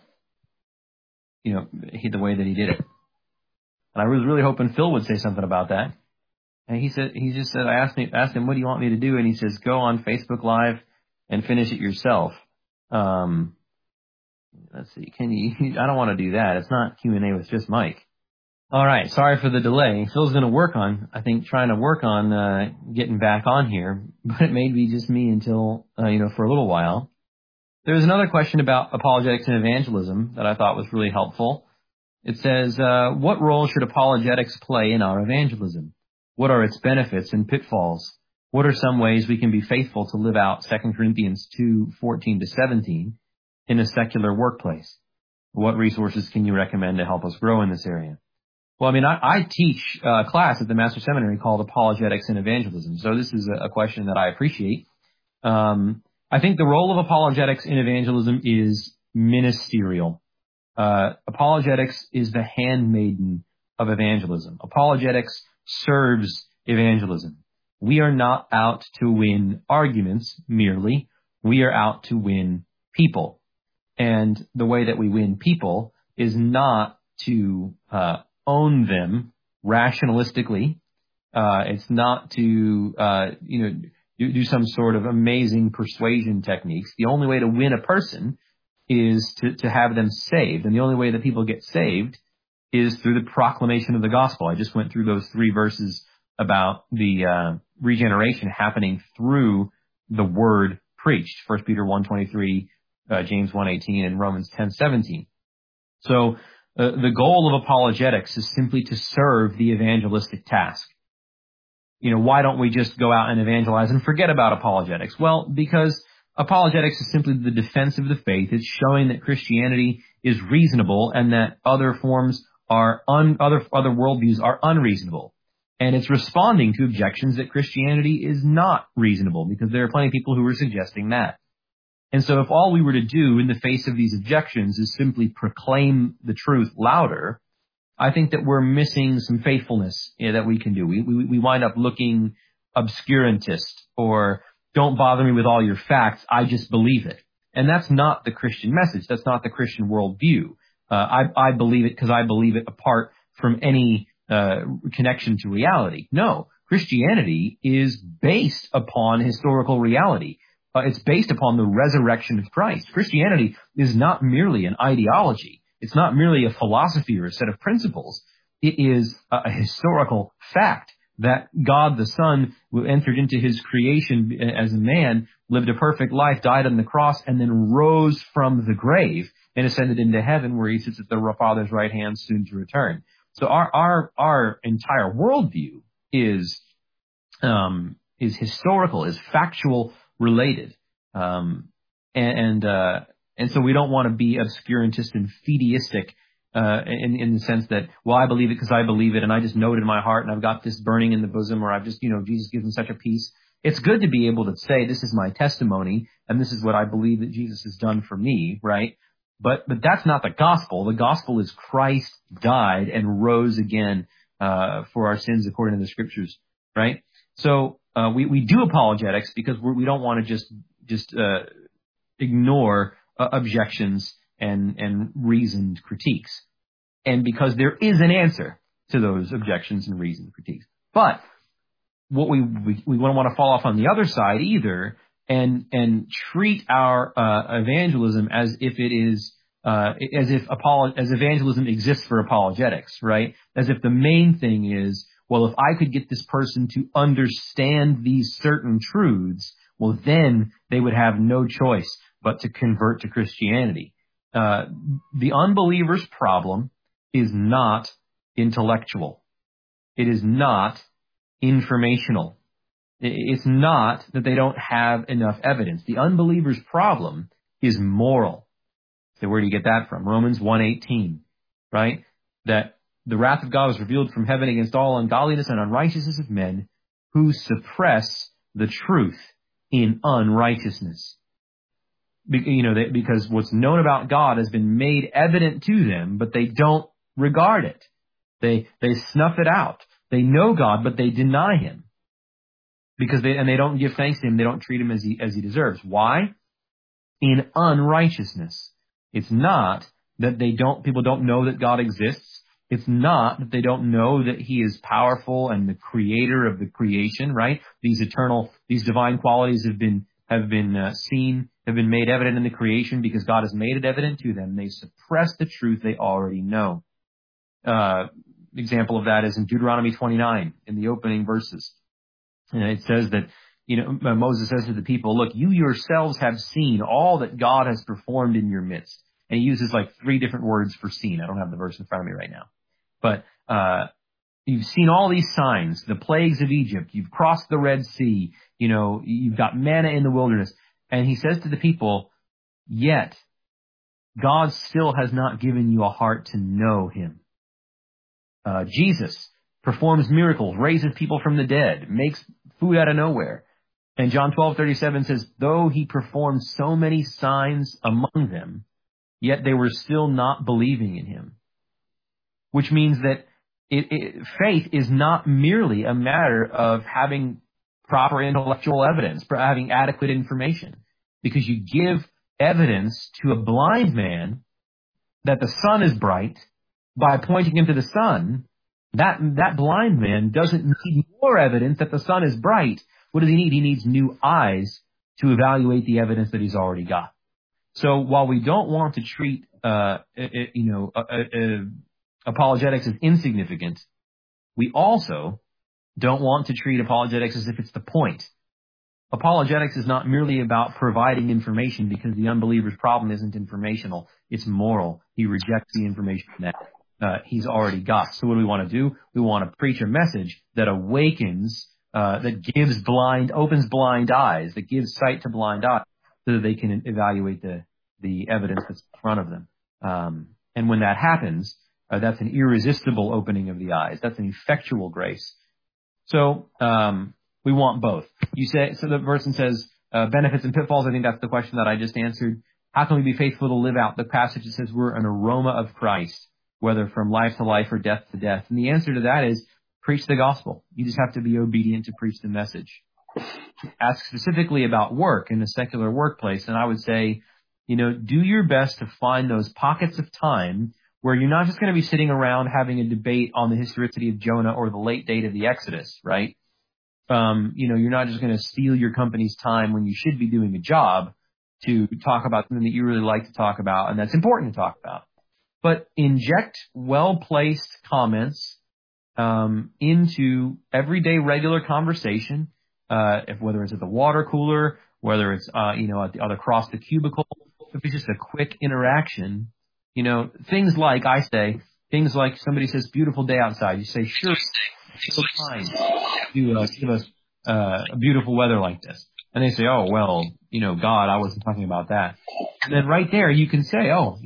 Speaker 1: way that He did it. And I was really hoping Phil would say something about that. And he just said, I asked him, what do you want me to do? And he says, go on Facebook Live and finish it yourself. Let's see, I don't want to do that. It's not Q&A with just Mike. All right, sorry for the delay. Phil's going to trying to work on getting back on here, but it may be just me until, for a little while. There's another question about apologetics and evangelism that I thought was really helpful. It says, what role should apologetics play in our evangelism? What are its benefits and pitfalls? What are some ways we can be faithful to live out 2 Corinthians 2:14-17 in a secular workplace? What resources can you recommend to help us grow in this area? Well, I teach a class at the Master Seminary called Apologetics and Evangelism, so this is a question that I appreciate. I think the role of apologetics in evangelism is ministerial. Apologetics is the handmaiden of evangelism. Apologetics serves evangelism. We are not out to win arguments merely. We are out to win people. And the way that we win people is not to own them rationalistically. It's not to do some sort of amazing persuasion techniques. The only way to win a person is to have them saved. And the only way that people get saved is through the proclamation of the gospel. I just went through those 3 verses about the regeneration happening through the word preached. 1 Peter 1:23, James 1:18, and Romans 10:17. So the goal of apologetics is simply to serve the evangelistic task. Why don't we just go out and evangelize and forget about apologetics? Well, because apologetics is simply the defense of the faith. It's showing that Christianity is reasonable and that other forms other worldviews are unreasonable. And it's responding to objections that Christianity is not reasonable, because there are plenty of people who are suggesting that. And so if all we were to do in the face of these objections is simply proclaim the truth louder, I think that we're missing some faithfulness that we can do. We wind up looking obscurantist, or don't bother me with all your facts, I just believe it. And that's not the Christian message. That's not the Christian worldview. I believe it because I believe it apart from any connection to reality. No, Christianity is based upon historical reality. It's based upon the resurrection of Christ. Christianity is not merely an ideology. It's not merely a philosophy or a set of principles. It is a historical fact that God the Son, who entered into his creation as a man, lived a perfect life, died on the cross, and then rose from the grave and ascended into heaven, where he sits at the Father's right hand, soon to return. So our entire worldview is historical, is factual related, and so we don't want to be obscurantist and fideistic in the sense that, well, I believe it because I believe it, and I just know it in my heart, and I've got this burning in the bosom, or I've just, Jesus gives me such a peace. It's good to be able to say, this is my testimony, and this is what I believe that Jesus has done for me, right? But that's not the gospel. The gospel is Christ died and rose again for our sins according to the scriptures, right? So we do apologetics because we don't want to just ignore objections and reasoned critiques, and because there is an answer to those objections and reasoned critiques. But what we don't want to fall off on the other side either, and treat our evangelism as if it is as if evangelism exists for apologetics, right? As if the main thing is, well, if I could get this person to understand these certain truths, well, then they would have no choice but to convert to Christianity. The unbeliever's problem is not intellectual. It is not informational. It's not that they don't have enough evidence. The unbeliever's problem is moral. So where do you get that from? Romans 1:18, right? That the wrath of God was revealed from heaven against all ungodliness and unrighteousness of men who suppress the truth in unrighteousness. Because what's known about God has been made evident to them, but they don't regard it. They snuff it out. They know God, but they deny him. Because they don't give thanks to him. They don't treat him as he deserves. Why? In unrighteousness. It's not that people don't know that God exists. It's not that they don't know that he is powerful and the creator of the creation, right? These divine qualities have been seen, have been made evident in the creation because God has made it evident to them. They suppress the truth they already know. Example of that is in Deuteronomy 29, in the opening verses. And it says that, Moses says to the people, look, you yourselves have seen all that God has performed in your midst. And he uses like 3 different words for seen. I don't have the verse in front of me right now. But you've seen all these signs, the plagues of Egypt. You've crossed the Red Sea. You've got manna in the wilderness. And he says to the people, yet God still has not given you a heart to know him. Jesus performs miracles, raises people from the dead, makes food out of nowhere. And John 12:37 says, though he performed so many signs among them, yet they were still not believing in him. Which means that faith is not merely a matter of having proper intellectual evidence, having adequate information. Because you give evidence to a blind man that the sun is bright by pointing him to the sun, that blind man doesn't need more evidence that the sun is bright. What does he need? He needs new eyes to evaluate the evidence that he's already got. So while we don't want to treat apologetics as insignificant, we also don't want to treat apologetics as if it's the point. Apologetics is not merely about providing information, because the unbeliever's problem isn't informational, it's moral. He rejects the information that he's already got. So what do we want to do? We want to preach a message that awakens, that opens blind eyes, that gives sight to blind eyes, so that they can evaluate the evidence that's in front of them. And when that happens, that's an irresistible opening of the eyes. That's an effectual grace. So we want both. You say, so the person says, benefits and pitfalls. I think that's the question that I just answered. How can we be faithful to live out the passage that says we're an aroma of Christ, whether from life to life or death to death? And the answer to that is preach the gospel. You just have to be obedient to preach the message. Ask specifically about work in a secular workplace, and I would say, do your best to find those pockets of time where you're not just going to be sitting around having a debate on the historicity of Jonah or the late date of the Exodus, right? You're not just going to steal your company's time when you should be doing a job to talk about something that you really like to talk about and that's important to talk about. But inject well-placed comments into everyday regular conversation, whether it's at the water cooler, whether it's across the cubicle, if it's just a quick interaction. Things like somebody says, beautiful day outside. You say, sure, so kind to give us a beautiful weather like this. And they say, oh, well, God, I wasn't talking about that. And then right there you can say, do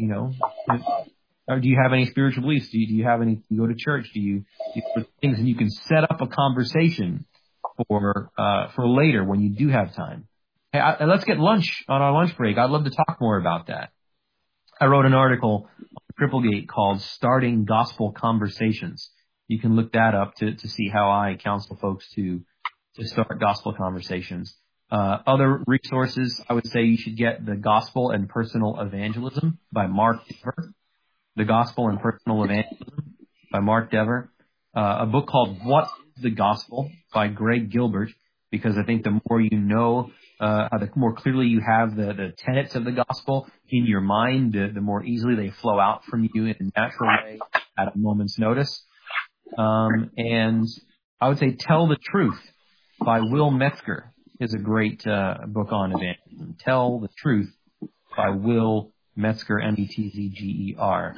Speaker 1: you have any spiritual beliefs? Do you have any, do you go to church? Do you things, and you can set up a conversation for later when you do have time. Hey, let's get lunch on our lunch break. I'd love to talk more about that. I wrote an article on Cripplegate called Starting Gospel Conversations. You can look that up to see how I counsel folks to start gospel conversations. Other resources, I would say you should get The Gospel and Personal Evangelism by Mark Dever. The Gospel and Personal Evangelism by Mark Dever. A book called What is the Gospel by Greg Gilbert, because I think the more you know, the more clearly you have the tenets of the gospel in your mind, the more easily they flow out from you in a natural way at a moment's notice. And I would say Tell the Truth by Will Metzger is a great book on evangelism. Tell the Truth by Will Metzger, Metzger.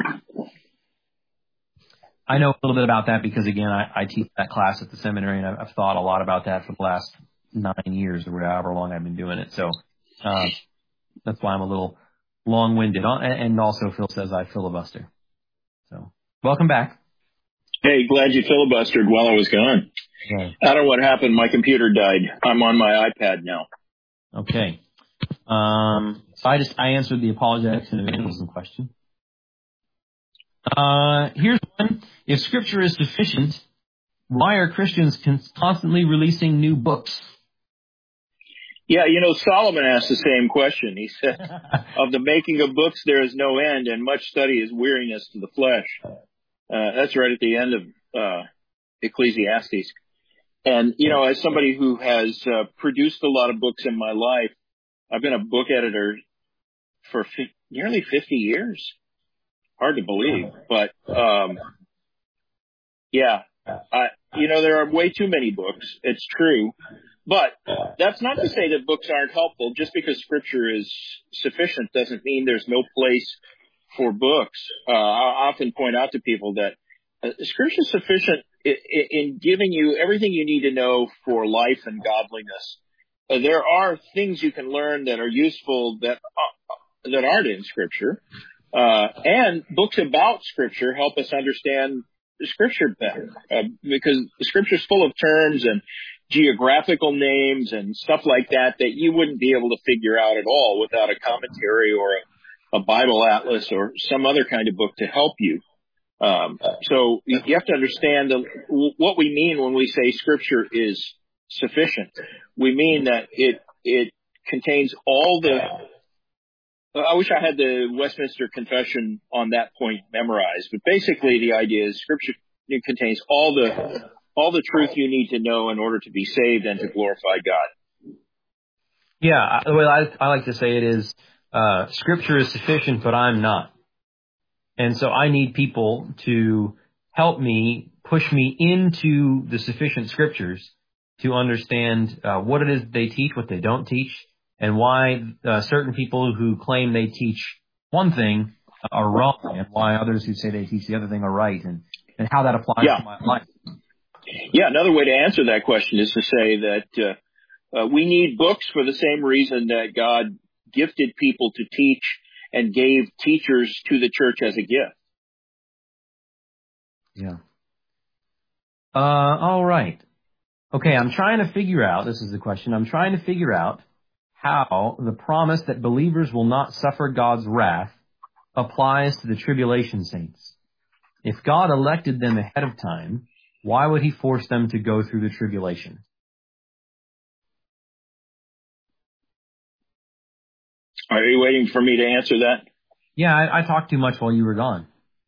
Speaker 1: I know a little bit about that because, again, I teach that class at the seminary, and I've thought a lot about that for the last 9 years or however long I've been doing it. So that's why I'm a little long-winded. And also, Phil says I filibuster. So welcome back.
Speaker 2: Hey, glad you filibustered while I was gone.
Speaker 1: Yeah.
Speaker 2: I don't know what happened. My computer died. I'm on my iPad now.
Speaker 1: Okay. So I answered the apologetics and evangelism question. Here's one. If Scripture is sufficient, why are Christians constantly releasing new books?
Speaker 2: Yeah, Solomon asked the same question. He said, of the making of books there is no end, and much study is weariness to the flesh. That's right at the end of Ecclesiastes. And, as somebody who has produced a lot of books in my life, I've been a book editor for nearly 50 years. Hard to believe, but there are way too many books. It's true. But that's not to say that books aren't helpful. Just because Scripture is sufficient doesn't mean there's no place for books. I often point out to people that Scripture is sufficient in giving you everything you need to know for life and godliness. There are things you can learn that are useful that aren't in Scripture. And books about Scripture help us understand Scripture better, because the Scripture is full of terms and geographical names and stuff like that you wouldn't be able to figure out at all without a commentary or a Bible atlas or some other kind of book to help you. So you have to understand what we mean when we say Scripture is sufficient. We mean that it contains all the. I wish I had the Westminster Confession on that point memorized, but basically the idea is Scripture contains all the truth you need to know in order to be saved and to glorify God.
Speaker 1: Yeah, the way I like to say it is, Scripture is sufficient, but I'm not. And so I need people to help me, push me into the sufficient Scriptures to understand what it is they teach, what they don't teach, and why certain people who claim they teach one thing are wrong, and why others who say they teach the other thing are right, and how that applies to my life.
Speaker 2: Yeah, another way to answer that question is to say that we need books for the same reason that God gifted people to teach and gave teachers to the church as a gift.
Speaker 1: Yeah. All right. Okay, I'm trying to figure out, this is the question, I'm trying to figure out how the promise that believers will not suffer God's wrath applies to the tribulation saints. If God elected them ahead of time, why would he force them to go through the tribulation?
Speaker 2: Are you waiting for me to answer that?
Speaker 1: Yeah, I talked too much while you were gone.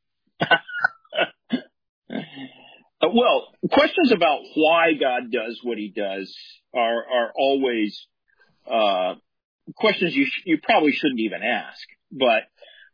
Speaker 2: Well, questions about why God does what he does are always questions you probably shouldn't even ask. But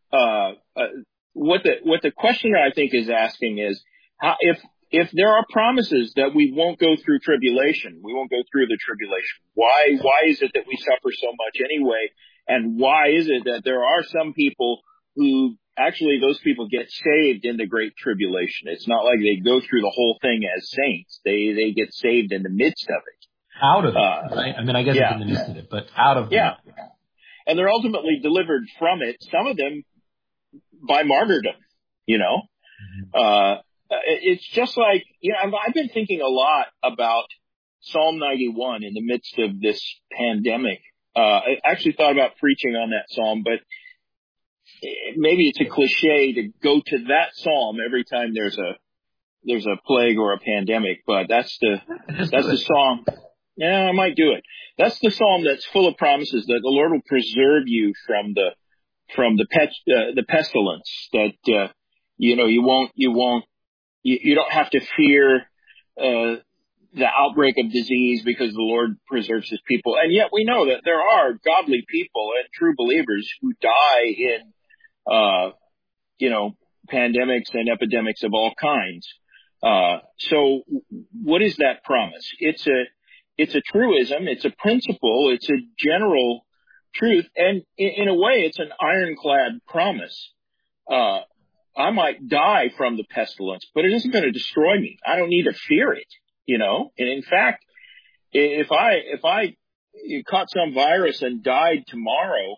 Speaker 2: what the questioner I think is asking is how, if there are promises that we won't go through tribulation, we won't go through the tribulation. Why is it that we suffer so much anyway? And why is it that there are some people who actually those people get saved in the great tribulation? It's not like they go through the whole thing as saints. They get saved in the midst of it.
Speaker 1: Out of it, right? I mean, I guess it's in the midst of it, but out of it.
Speaker 2: Yeah. And they're ultimately delivered from it, some of them by martyrdom, you know.
Speaker 1: Mm-hmm.
Speaker 2: It's just like, you know, I've been thinking a lot about Psalm 91 in the midst of this pandemic. I actually thought about preaching on that psalm, but maybe it's a cliche to go to that psalm every time there's a plague or a pandemic, but that's the psalm. Yeah, I might do it. That's the psalm that's full of promises that the Lord will preserve you from the pestilence, that you know you don't have to fear the outbreak of disease because the Lord preserves his people. And yet we know that there are godly people and true believers who die in pandemics and epidemics of all kinds. So what is that promise? It's a truism. It's a principle. It's a general truth. And in a way, it's an ironclad promise. I might die from the pestilence, but it isn't going to destroy me. I don't need to fear it, you know? And in fact, if I caught some virus and died tomorrow,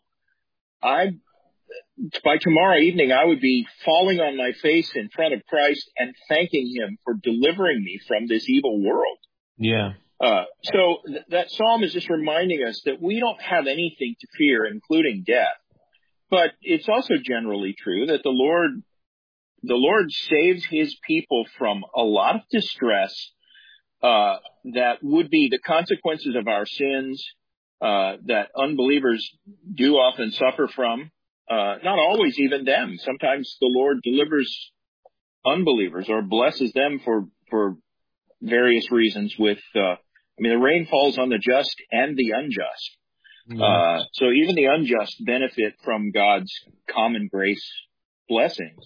Speaker 2: by tomorrow evening, I would be falling on my face in front of Christ and thanking him for delivering me from this evil world.
Speaker 1: Yeah.
Speaker 2: So that psalm is just reminding us that we don't have anything to fear, including death. But it's also generally true that the Lord saves his people from a lot of distress that would be the consequences of our sins that unbelievers do often suffer from. Not always even them. Sometimes the Lord delivers unbelievers or blesses them for various reasons with, the rain falls on the just and the unjust.
Speaker 1: Yeah.
Speaker 2: So even the unjust benefit from God's common grace blessings.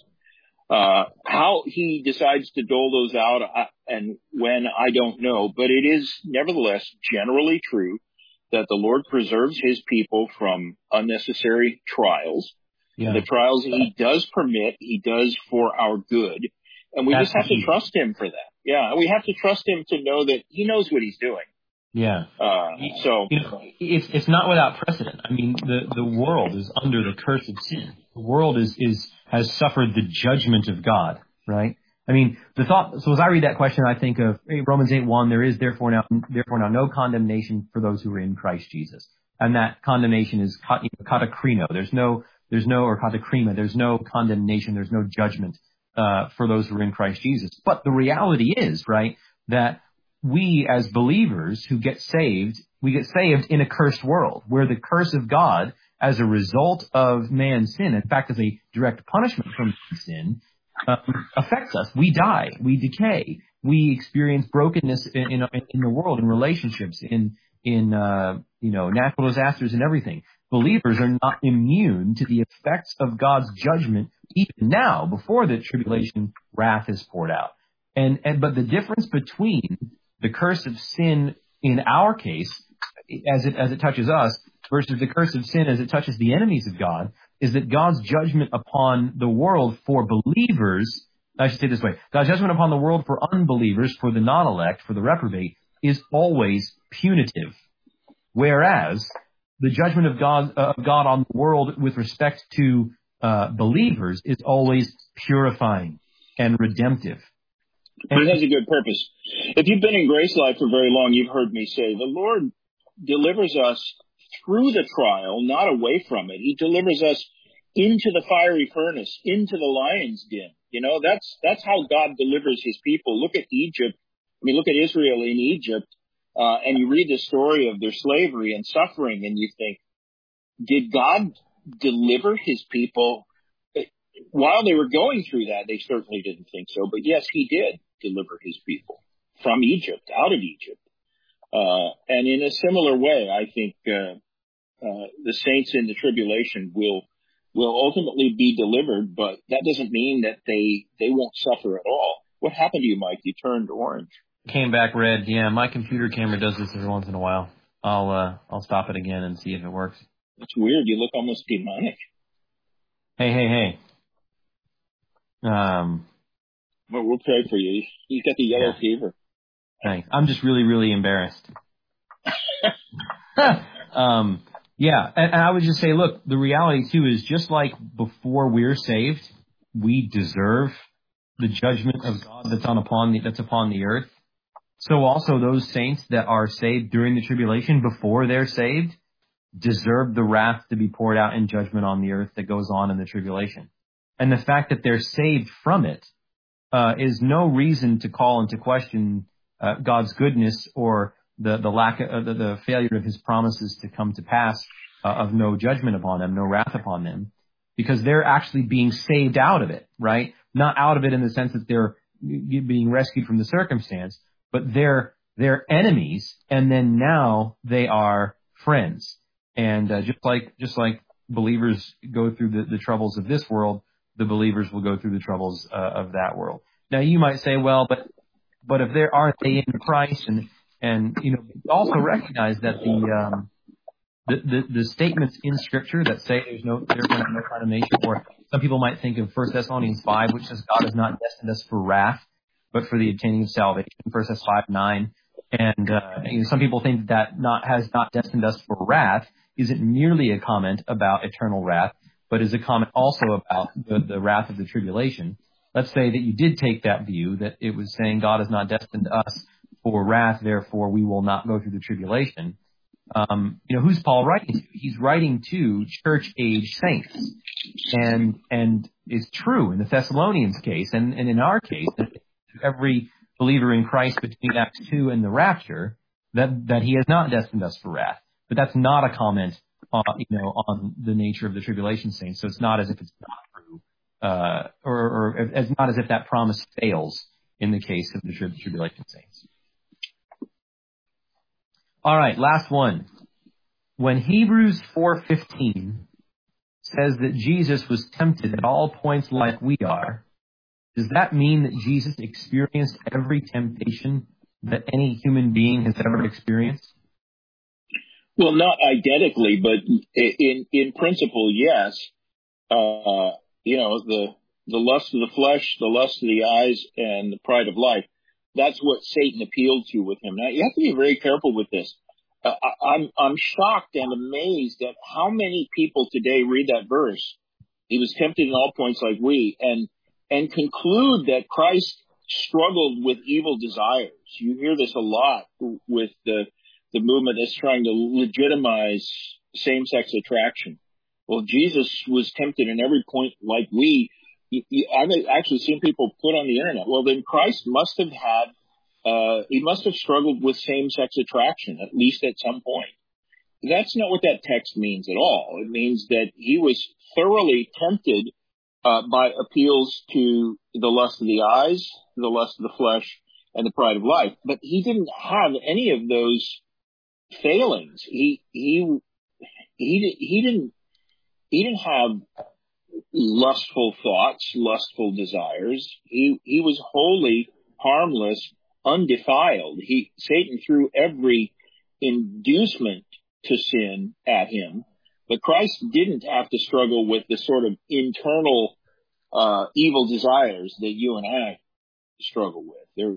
Speaker 2: How he decides to dole those out and when, I don't know, but it is nevertheless generally true that the Lord preserves his people from unnecessary trials.
Speaker 1: Yeah.
Speaker 2: The trials he does permit, he does for our good. And we just have to trust him for that. Yeah, we have to trust him to know that he knows what he's doing.
Speaker 1: Yeah.
Speaker 2: So
Speaker 1: it's not without precedent. I mean, the world is under the curse of sin. The world has suffered the judgment of God, right? I mean, so as I read that question, I think of Romans 8:1, there is therefore now no condemnation for those who are in Christ Jesus. And that condemnation is katakrino. There's no or katakrima. There's no condemnation. There's no judgment, for those who are in Christ Jesus. But the reality is, right, that we as believers who get saved, we get saved in a cursed world where the curse of God as a result of man's sin, in fact, as a direct punishment from sin, affects us. We die, we decay, we experience brokenness in the world, in relationships, in natural disasters and everything. Believers are not immune to the effects of God's judgment even now, before the tribulation wrath is poured out. But the difference between the curse of sin in our case, as it touches us, versus the curse of sin as it touches the enemies of God, is that God's judgment upon the world for believers, I should say it this way, God's judgment upon the world for unbelievers, for the non-elect, for the reprobate, is always punitive. Whereas the judgment of God on the world with respect to believers is always purifying and redemptive.
Speaker 2: He has a good purpose. If you've been in Grace Life for very long, you've heard me say the Lord delivers us through the trial, not away from it. He delivers us into the fiery furnace, into the lion's den. You know, that's how God delivers his people. Look at Egypt. I mean, look at Israel in Egypt, and you read the story of their slavery and suffering, and you think, did God deliver his people? While they were going through that, they certainly didn't think so. But yes, he did deliver his people from Egypt, out of Egypt. And in a similar way, I think the saints in the tribulation will ultimately be delivered, but that doesn't mean that they won't suffer at all. What happened to you, Mike? You turned orange.
Speaker 1: Came back red. Yeah, my computer camera does this every once in a while. I'll stop it again and see if it works.
Speaker 2: It's weird. You look almost demonic.
Speaker 1: Hey.
Speaker 2: Well, we'll pray for you. You got the yellow fever.
Speaker 1: Thanks. I'm just really, really embarrassed. Yeah, and I would just say, look, the reality too is just like before we're saved, we deserve the judgment of God that's upon the earth. So also those saints that are saved during the tribulation before they're saved deserve the wrath to be poured out in judgment on the earth that goes on in the tribulation. And the fact that they're saved from it is no reason to call into question God's goodness or the lack of the failure of his promises to come to pass of no judgment upon them, no wrath upon them, because they're actually being saved out of it, right? Not out of it in the sense that they're being rescued from the circumstance, but they're enemies, and then now they are friends. And just like believers go through the troubles of this world, the believers will go through the troubles of that world. Now you might say, well, but if aren't they in Christ, and you know, also recognize that the statements in Scripture that say there's no condemnation, or some people might think of 1 Thessalonians 5, which says God has not destined us for wrath, but for the obtaining of salvation. 1 Thessalonians 5:9, and you know, some people think that has not destined us for wrath isn't merely a comment about eternal wrath, but is a comment also about the wrath of the tribulation. Let's say that you did take that view, that it was saying God has not destined us for wrath, therefore we will not go through the tribulation. You know, who's Paul writing to? He's writing to church-age saints. And it's true in the Thessalonians case, and in our case, that every believer in Christ between Acts 2 and the rapture, that he has not destined us for wrath. But that's not a comment on the nature of the tribulation saints. So it's not as if it's not true, or it's not as if that promise fails in the case of the tribulation saints. All right, last one. When Hebrews 4:15 says that Jesus was tempted at all points like we are, does that mean that Jesus experienced every temptation that any human being has ever experienced?
Speaker 2: Well, not identically, but in principle, yes. You know, the lust of the flesh, the lust of the eyes, and the pride of life. That's what Satan appealed to with him. Now, you have to be very careful with this. I'm shocked and amazed at how many people today read that verse. He was tempted in all points like we, and conclude that Christ struggled with evil desires. You hear this a lot with the movement that's trying to legitimize same-sex attraction. Well, Jesus was tempted in every point like we. I've actually seen people put on the internet, well, then Christ must have he must have struggled with same-sex attraction, at least at some point. That's not what that text means at all. It means that he was thoroughly tempted by appeals to the lust of the eyes, the lust of the flesh, and the pride of life. But he didn't have any of those failings. He didn't have lustful thoughts, lustful desires. He was wholly harmless, undefiled. Satan threw every inducement to sin at him, but Christ didn't have to struggle with the sort of internal evil desires that you and I struggle with.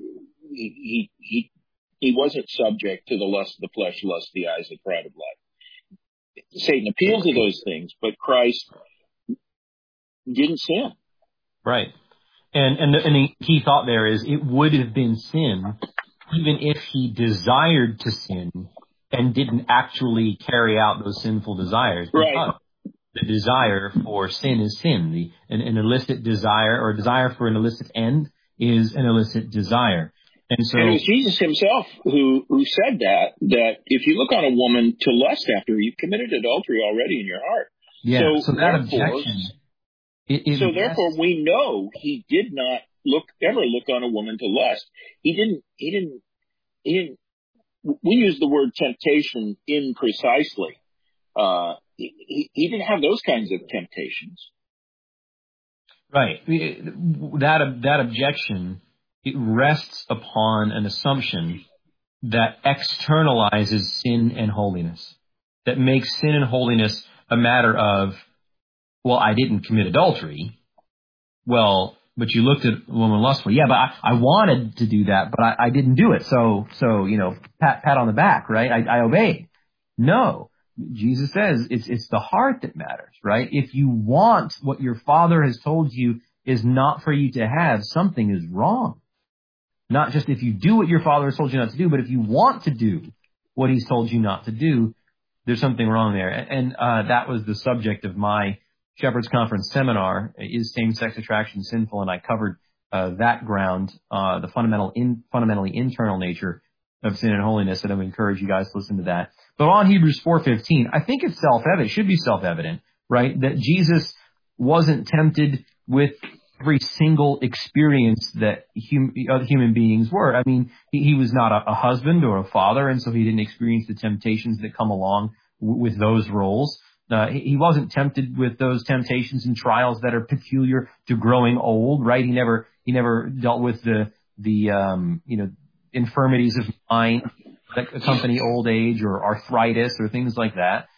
Speaker 2: He wasn't subject to the lust of the flesh, lust of the eyes, the pride of life. Satan appealed to those things, but Christ didn't sin.
Speaker 1: Right. And the key thought there is it would have been sin even if he desired to sin and didn't actually carry out those sinful desires.
Speaker 2: Right.
Speaker 1: Because the desire for sin is sin. An illicit desire or a desire for an illicit end is an illicit desire. And
Speaker 2: it was Jesus himself who said that if you look on a woman to lust after her, you've committed adultery already in your heart.
Speaker 1: Yeah, so that objection.
Speaker 2: Therefore, we know he did not ever look on a woman to lust. He didn't. We use the word temptation imprecisely. He didn't have those kinds of temptations.
Speaker 1: Right. That objection, it rests upon an assumption that externalizes sin and holiness, that makes sin and holiness a matter of, well, I didn't commit adultery. Well, but you looked at a woman lustfully. Yeah, but I wanted to do that, but I didn't do it. So, pat on the back, right? I obeyed. No. Jesus says it's the heart that matters, right? If you want what your Father has told you is not for you to have, something is wrong. Not just if you do what your Father has told you not to do, but if you want to do what He's told you not to do, there's something wrong there. And that was the subject of my Shepherd's Conference seminar, Is Same-Sex Attraction Sinful? And I covered that ground, the fundamentally internal nature of sin and holiness, and I would encourage you guys to listen to that. But on Hebrews 4:15, I think it's self-evident, it should be self-evident, right, that Jesus wasn't tempted with every single experience that human beings were. I mean, he was not a husband or a father, and so he didn't experience the temptations that come along with those roles. He wasn't tempted with those temptations and trials that are peculiar to growing old, right? He never dealt with the infirmities of mind that accompany old age or arthritis or things like that.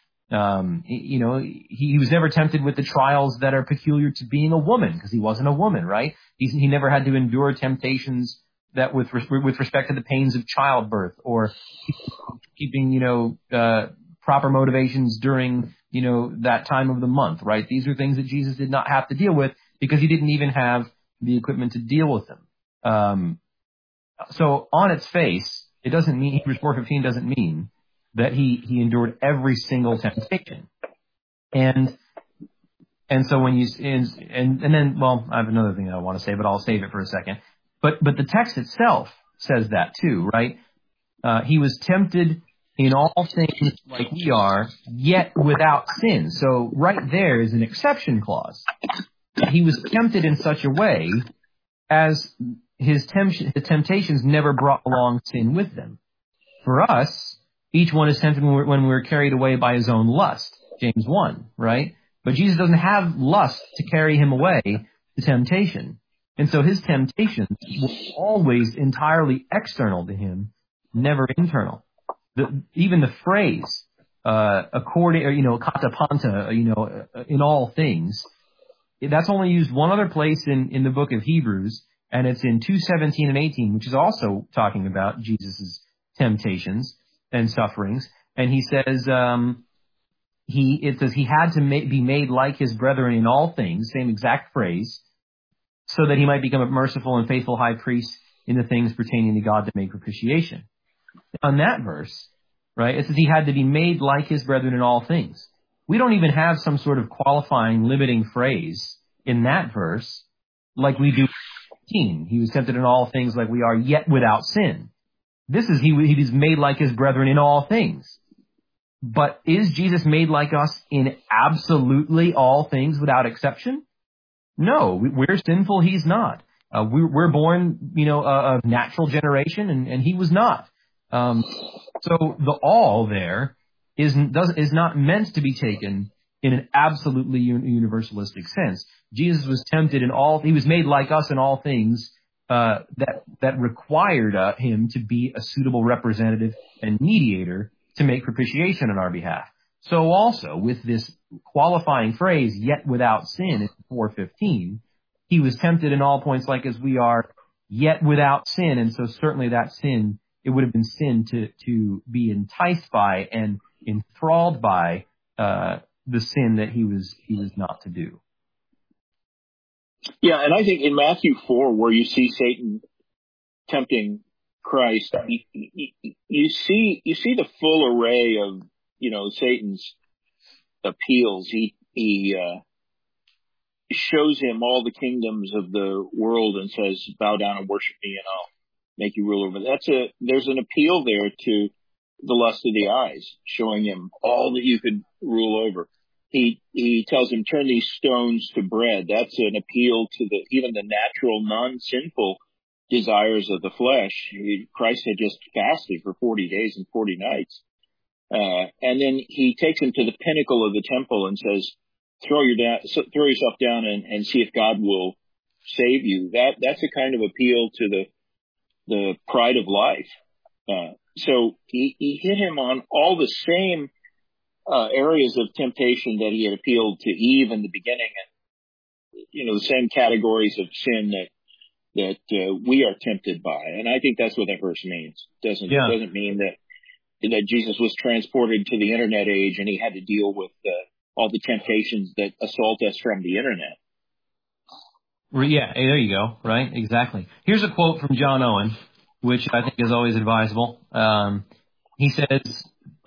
Speaker 1: He was never tempted with the trials that are peculiar to being a woman because he wasn't a woman, right? He never had to endure temptations that with respect to the pains of childbirth or keeping, proper motivations during, that time of the month, right? These are things that Jesus did not have to deal with because he didn't even have the equipment to deal with them. So on its face, it doesn't mean, Hebrews 4:15 doesn't mean that he endured every single temptation. And so when and then, well, I have another thing that I want to say, but I'll save it for a second. But the text itself says that too, right? He was tempted in all things like we are, yet without sin. So right there is an exception clause. He was tempted in such a way as his temptations never brought along sin with them. For us, each one is tempted when we're carried away by his own lust, James 1, right? But Jesus doesn't have lust to carry him away to temptation. And so his temptations were always entirely external to him, never internal. Even the phrase, kata panta, in all things, that's only used one other place in the book of Hebrews, and it's in 2:17 and 18, which is also talking about Jesus' temptations and sufferings. And he says, it says he had to be made like his brethren in all things, same exact phrase, so that he might become a merciful and faithful high priest in the things pertaining to God to make propitiation. On that verse, right, it says he had to be made like his brethren in all things. We don't even have some sort of qualifying, limiting phrase in that verse like we do in 15. He was tempted in all things like we are, yet without sin. This is, he was made like his brethren in all things. But is Jesus made like us in absolutely all things without exception? No, we're sinful, he's not. We're born, of natural generation, and he was not. So the all there is not meant to be taken in an absolutely universalistic sense. Jesus was tempted he was made like us in all things that required him to be a suitable representative and mediator to make propitiation on our behalf. So also with this qualifying phrase, yet without sin, in 4:15, he was tempted in all points like as we are, yet without sin. And so certainly that sin, it would have been sin to be enticed by and enthralled by the sin that he was not to do.
Speaker 2: Yeah, and I think in Matthew 4, where you see Satan tempting Christ, you see the full array of, Satan's appeals. He shows him all the kingdoms of the world and says, bow down and worship me and I'll make you rule over. There's an appeal there to the lust of the eyes, showing him all that you could rule over. He tells him, turn these stones to bread. That's an appeal to even the natural, non-sinful desires of the flesh. Christ had just fasted for 40 days and 40 nights. And then he takes him to the pinnacle of the temple and says, throw yourself down and see if God will save you. That's a kind of appeal to the pride of life. So he hit him on all the same areas of temptation that he had appealed to Eve in the beginning, and the same categories of sin that we are tempted by. And I think that's what that verse means. It doesn't mean that Jesus was transported to the internet age and he had to deal with all the temptations that assault us from the internet.
Speaker 1: Yeah, there you go. Right, exactly. Here's a quote from John Owen, which I think is always advisable. He says,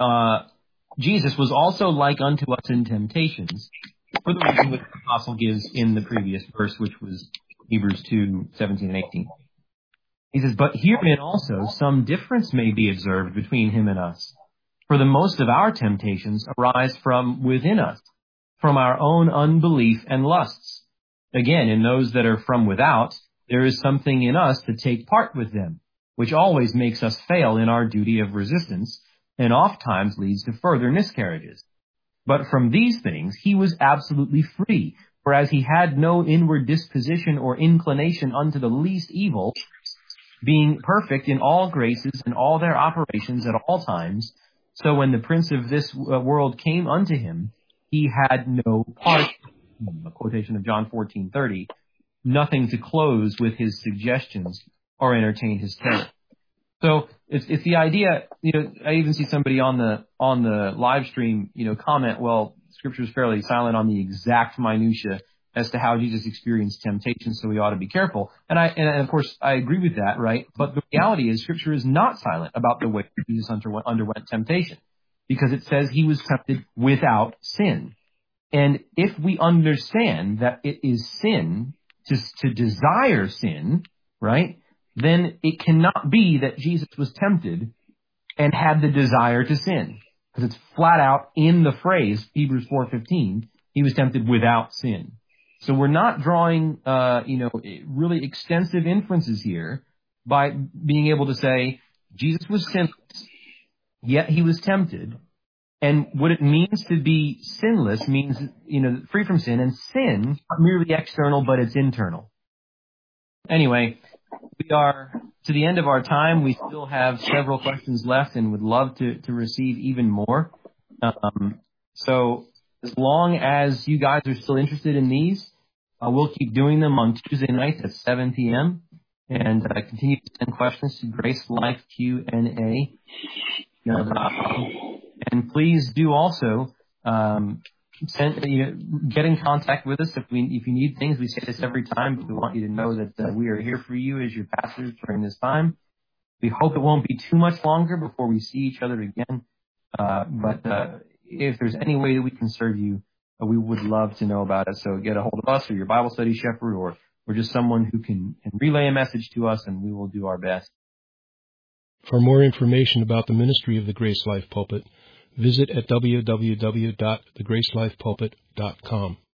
Speaker 1: Jesus was also like unto us in temptations, for the reason which the apostle gives in the previous verse, which was Hebrews 2:17 and 18. He says, but herein also some difference may be observed between him and us. For the most of our temptations arise from within us, from our own unbelief and lusts. Again, in those that are from without, there is something in us to take part with them, which always makes us fail in our duty of resistance, and oftentimes leads to further miscarriages. But from these things he was absolutely free, whereas he had no inward disposition or inclination unto the least evil, being perfect in all graces and all their operations at all times. So when the prince of this world came unto him, he had no part, a quotation of John 14:30, nothing to close with his suggestions or entertain his terror. So it's the idea, I even see somebody on the live stream, comment, well, Scripture is fairly silent on the exact minutia as to how Jesus experienced temptation, so we ought to be careful. And of course I agree with that, right? But the reality is Scripture is not silent about the way Jesus underwent temptation, because it says he was tempted without sin. And if we understand that it is sin to desire sin, right, then it cannot be that Jesus was tempted and had the desire to sin, because it's flat out in the phrase Hebrews 4:15, he was tempted without sin. So we're not drawing really extensive inferences here by being able to say Jesus was sinless, yet he was tempted. And what it means to be sinless means, free from sin, and sin, not merely external, but it's internal. Anyway, we are to the end of our time. We still have several questions left and would love to receive even more. So as long as you guys are still interested in these, we'll keep doing them on Tuesday nights at 7 p.m. and continue to send questions to Grace Life Q&A. And please do also get in contact with us if you need things. We say this every time, but we want you to know that we are here for you as your pastors during this time. We hope it won't be too much longer before we see each other again. But if there's any way that we can serve you, we would love to know about it. So get a hold of us or your Bible study shepherd or just someone who can relay a message to us, and we will do our best.
Speaker 3: For more information about the ministry of the Grace Life Pulpit, visit at www.thegracelifepulpit.com.